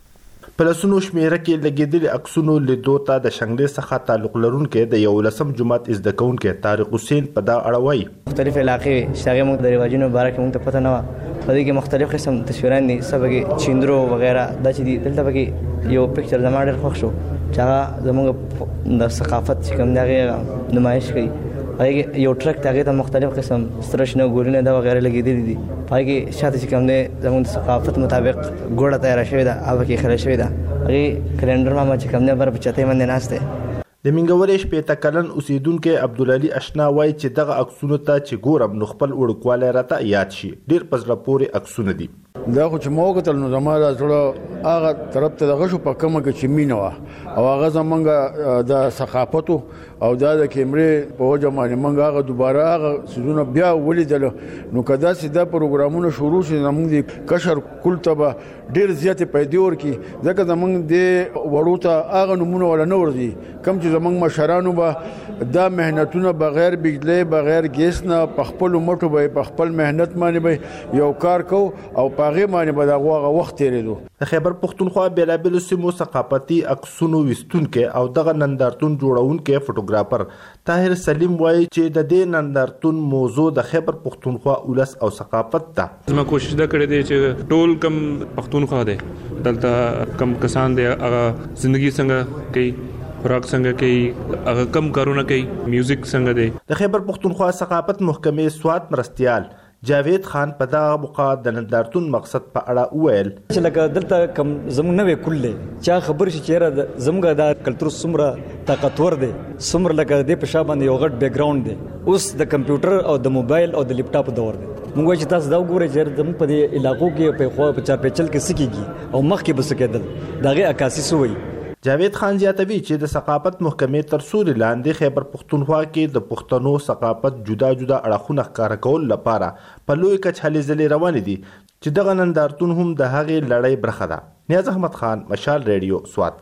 په لسونو شمیره کې لګیدلي عکسونو لیدو ته د شنګلې څخه تعلق لرونکي د یو لسم جماعت زده کوونکي طارق حسین په دا اړه وایي. مختلف علاقې چې هغه موږ د رواجونو باره کې موږ ته پته نه وه. په دې کې مختلف قسم تصویران دي، سبا چیندرو وغیرہ دا چې دي. دلته پکې یو پکچر زما ډېر خوښ شو چې هغه زموږ د ثقافت چې کوم دی هغې نمایش کوي. هغه یو ټرک ته هغې ته مختلف قسم سترشنه ګورونه دا وغیرہ لګېدلي دي. په هغې کې شاته چې کوم دی زموږ د ثقافت مطابق ګوړه تیاره شوې ده، هغه پکې ایښودل شوې ده. هغې کلنډر ماما چې کوم دی بر په چتۍ باندې ناست دی. د منګورې شپېته کلن اوسیدونکی عبدالعلي اشنا وایي چې دغه عکسونو ته چې ګورم نو خپل وړوکوالی راته یاد شي. ډېر په زړه پورې عکسونه دي. دا خو چې ما وکتل نو زما دا زړه هغه طرف ته دغه شو په کومه کې چې مینه وه او هغه زمونږ د ثقافتو او دا د کیمرې په وجه باندې موږ هغه دوباره هغه څیزونه بیا ولیدل. نو که داسې دا پروګرامونه شروع شي زموږ د کشر کل ته به ډېر زیاتې پیدې ورکړي، ځکه زموږ د وړو ته هغه نومونه ولا نه ورځي کوم چې زموږ مشرانو به دا محنتونه بغیر بجلی بغیر ګیس نه په خپلو مټو به په خپل محنت باندې به یو کار کو او په هغې باندې به د هغه وخت تېرېدو. د خیبر پختونخوا بېلابېلو سیمو ثقافتي عکسونو ویستونکی او دغه نندارتون جوړونکی فوټوګرافر طاهر سلیم وایي چې د دې نندارتون موضوع د خیبر پختونخوا ولس او ثقافت ده. زما کوشش دا کړې دی چې ټول کم پختونخوا دی دلته کم کسان دی هغه زندگی څنګه کوي، خوراک څنګه کوي، هغه کم کارونه کوي، میوزیک څنګه دی. د خیبر پختونخوا ثقافت محکمې سواد مرستیال جاوید خان په دغه موقع د نندارتون مقصد په اړه وویل چې لکه دلته کم زموږ نوې کل دی چې خبر شي چې زموږ د کلتور څومره طاقتور دی، څومره لکه د په شا باندې یو غټ بیک ګراوند دی. اوس د کمپیوټر او د موبایل او د لیپټاپ دور دی. موږ وایو چې تاسو دا وګورئ چې زموږ په دې علاقو کې په خوا په چارپیچل کې څه کېږي او مخکې به څه کېدل، د هغې عکاسي څه وایي. جاوید خان زیاتوي چې د ثقافت محکمې تر سوري لاندې خیبر پختونخوا کې د پښتنو ثقافت جدا جدا اړخونه ښکاره کول لپاره په لوی کچ هلې ځلې روانې دي چې دغه نندارتون هم د هغې لړۍ برخه ده. نیاز احمد خان، مشال ریډیو، سوات.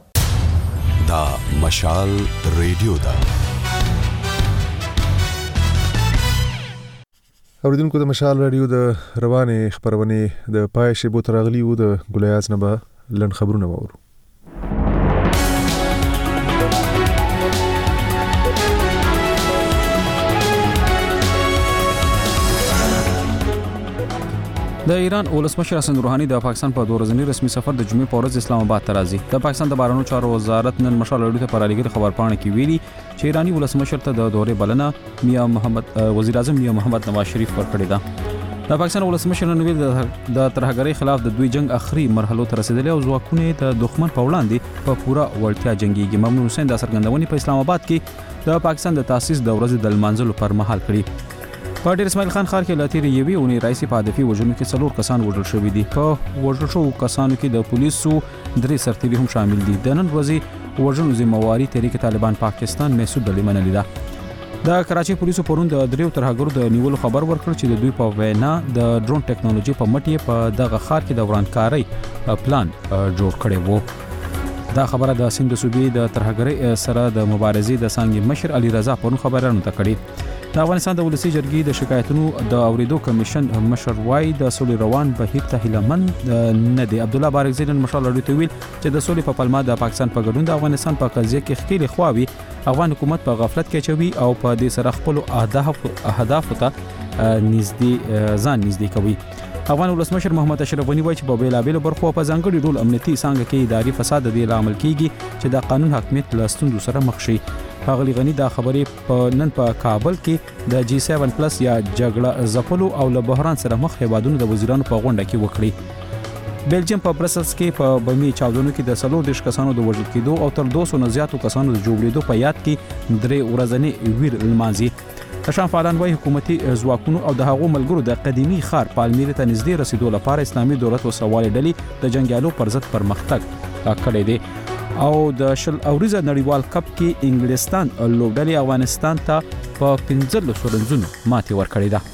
دا مشال ریډیو ده. اوریدونکو د مشال ریډیو د روانې خبرونې د پای شیبو تر راغلي وو. د ګلیاز نه به لنډ خبرونه واورو. د ایران ولسمشر حسن روحاني د پاکستان په دوه ورځني رسمي سفر د جمعې په ورځ اسلام آباد ته راځي. د پاکستان د بهرنیو چارو وزارت نن مشال ریډیو ته په رالیږلي خبرپاڼه کې ویلي چې ایرانی ولسمشر ته د دورې بلنه میا محمد وزیر اعظم میا محمد نواز شریف ورکړې ده. د پاکستان ولسمشر نن ویل د ترهګرۍ خلاف د دوی جنگ اخري مرحلو ته رسیدلی او ځواکونه د دښمن په وړاندې په پوره وړتیا جنگيږي. ممنون حسین د څرګندونې په اسلام آباد کې د پاکستان د تاسیس د ورځې د لمانځلو پر مهال کړي. په ډیر اسماعیل خان ښار کې لاتیر یوې اونۍ راځي په هدفي وژنو کې څلور کسان وژل شوي دي. په وژل شوو کسانو کې د پولیسو درې سرتیري هم شامل دي. د نن ورځې وژنو ذمہواري تحریک طالبان پاکستان محسوب ډلې منلې ده. د کراچۍ پولیسو پرون د دریو ترهګرو د نیولو خبر ورکړ چې د دوی په وینا د ډرون ټیکنالوژي په مټ یې په دغه ښار کې د ورانکارۍ پلان جوړ کړی وو. دا خبره د سند صوبې د ترهګرۍ سره د مبارزې د څانګې مشر علي رضا پرون خبرانو ته کړی. د افغانستان د ولسی جرګې د شکایتونو د اوریدو کمیشن مشر وای د سولې روان بهیر ته هیلمند نه دی. عبد الله بارک زین مشال لري ته ویل چې د سولې په پلمه د پاکستان په ګډون د افغانستان په قضیه کې خېل خواوي افغان حکومت په غفلت کې چوي او په دې سره خپل اهداف اهداف ته نږدې ځان نږدې کوي. افغان ولسمشر محمد اشرف غنی وایي چې په بیلابېلو برخو په ځانګړي ډول امنیتي څانګه کې اداري فساد د لامل کیږي چې د قانون حاکمیت له ستونزو سره مخ شي. ښاغلي غنی دا خبرې په نن په کابل کې د جی سیون پلس یا جګړه ځپلو او له بحران سره مخ هیوادونو د وزیرانو په غونډه کې وکړي. بلجیم په برسلز کې په بمی چاودنو کې د څلور دېرش کسانو د وژل کېدو او تر دوه سوه نه زیاتو کسانو د جوړېدو په یاد کې درې ورځنی ویر لمانځي. کشان فعالان وايي حکومتي ځواکونو او د هغو ملګرو د قديمي ښار پالمیر ته نږدې رسیدو لپاره اسلامي دولت وسوالې ډلې د جنګیالو پر ضد پرمختګ کړی دی. او د شل اوریزه نړیوال کپ کې انګلستان لوبډلې افغانستان ته په پنځلس رنزونو ماتې ورکړې ده.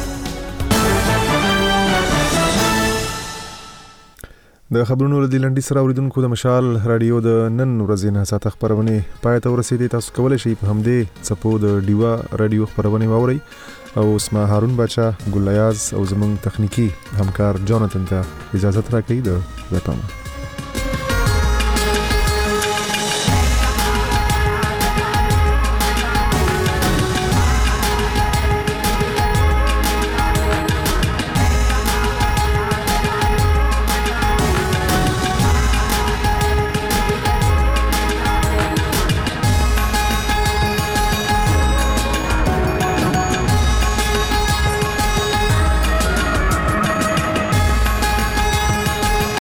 د خبرونو له لنډي سره اوریدونکو د مشال رادیو د نن ورځې نه ساته خبرونه پای ته ورسېدې. تاسو کولی شئ په همدې څپو د ډیوا رادیو خبرونه واورئ او اسما هارون باچا ګلیاز او زمونږ تخنیکی همکار جاناتن ته اجازه راکړئ. د وطن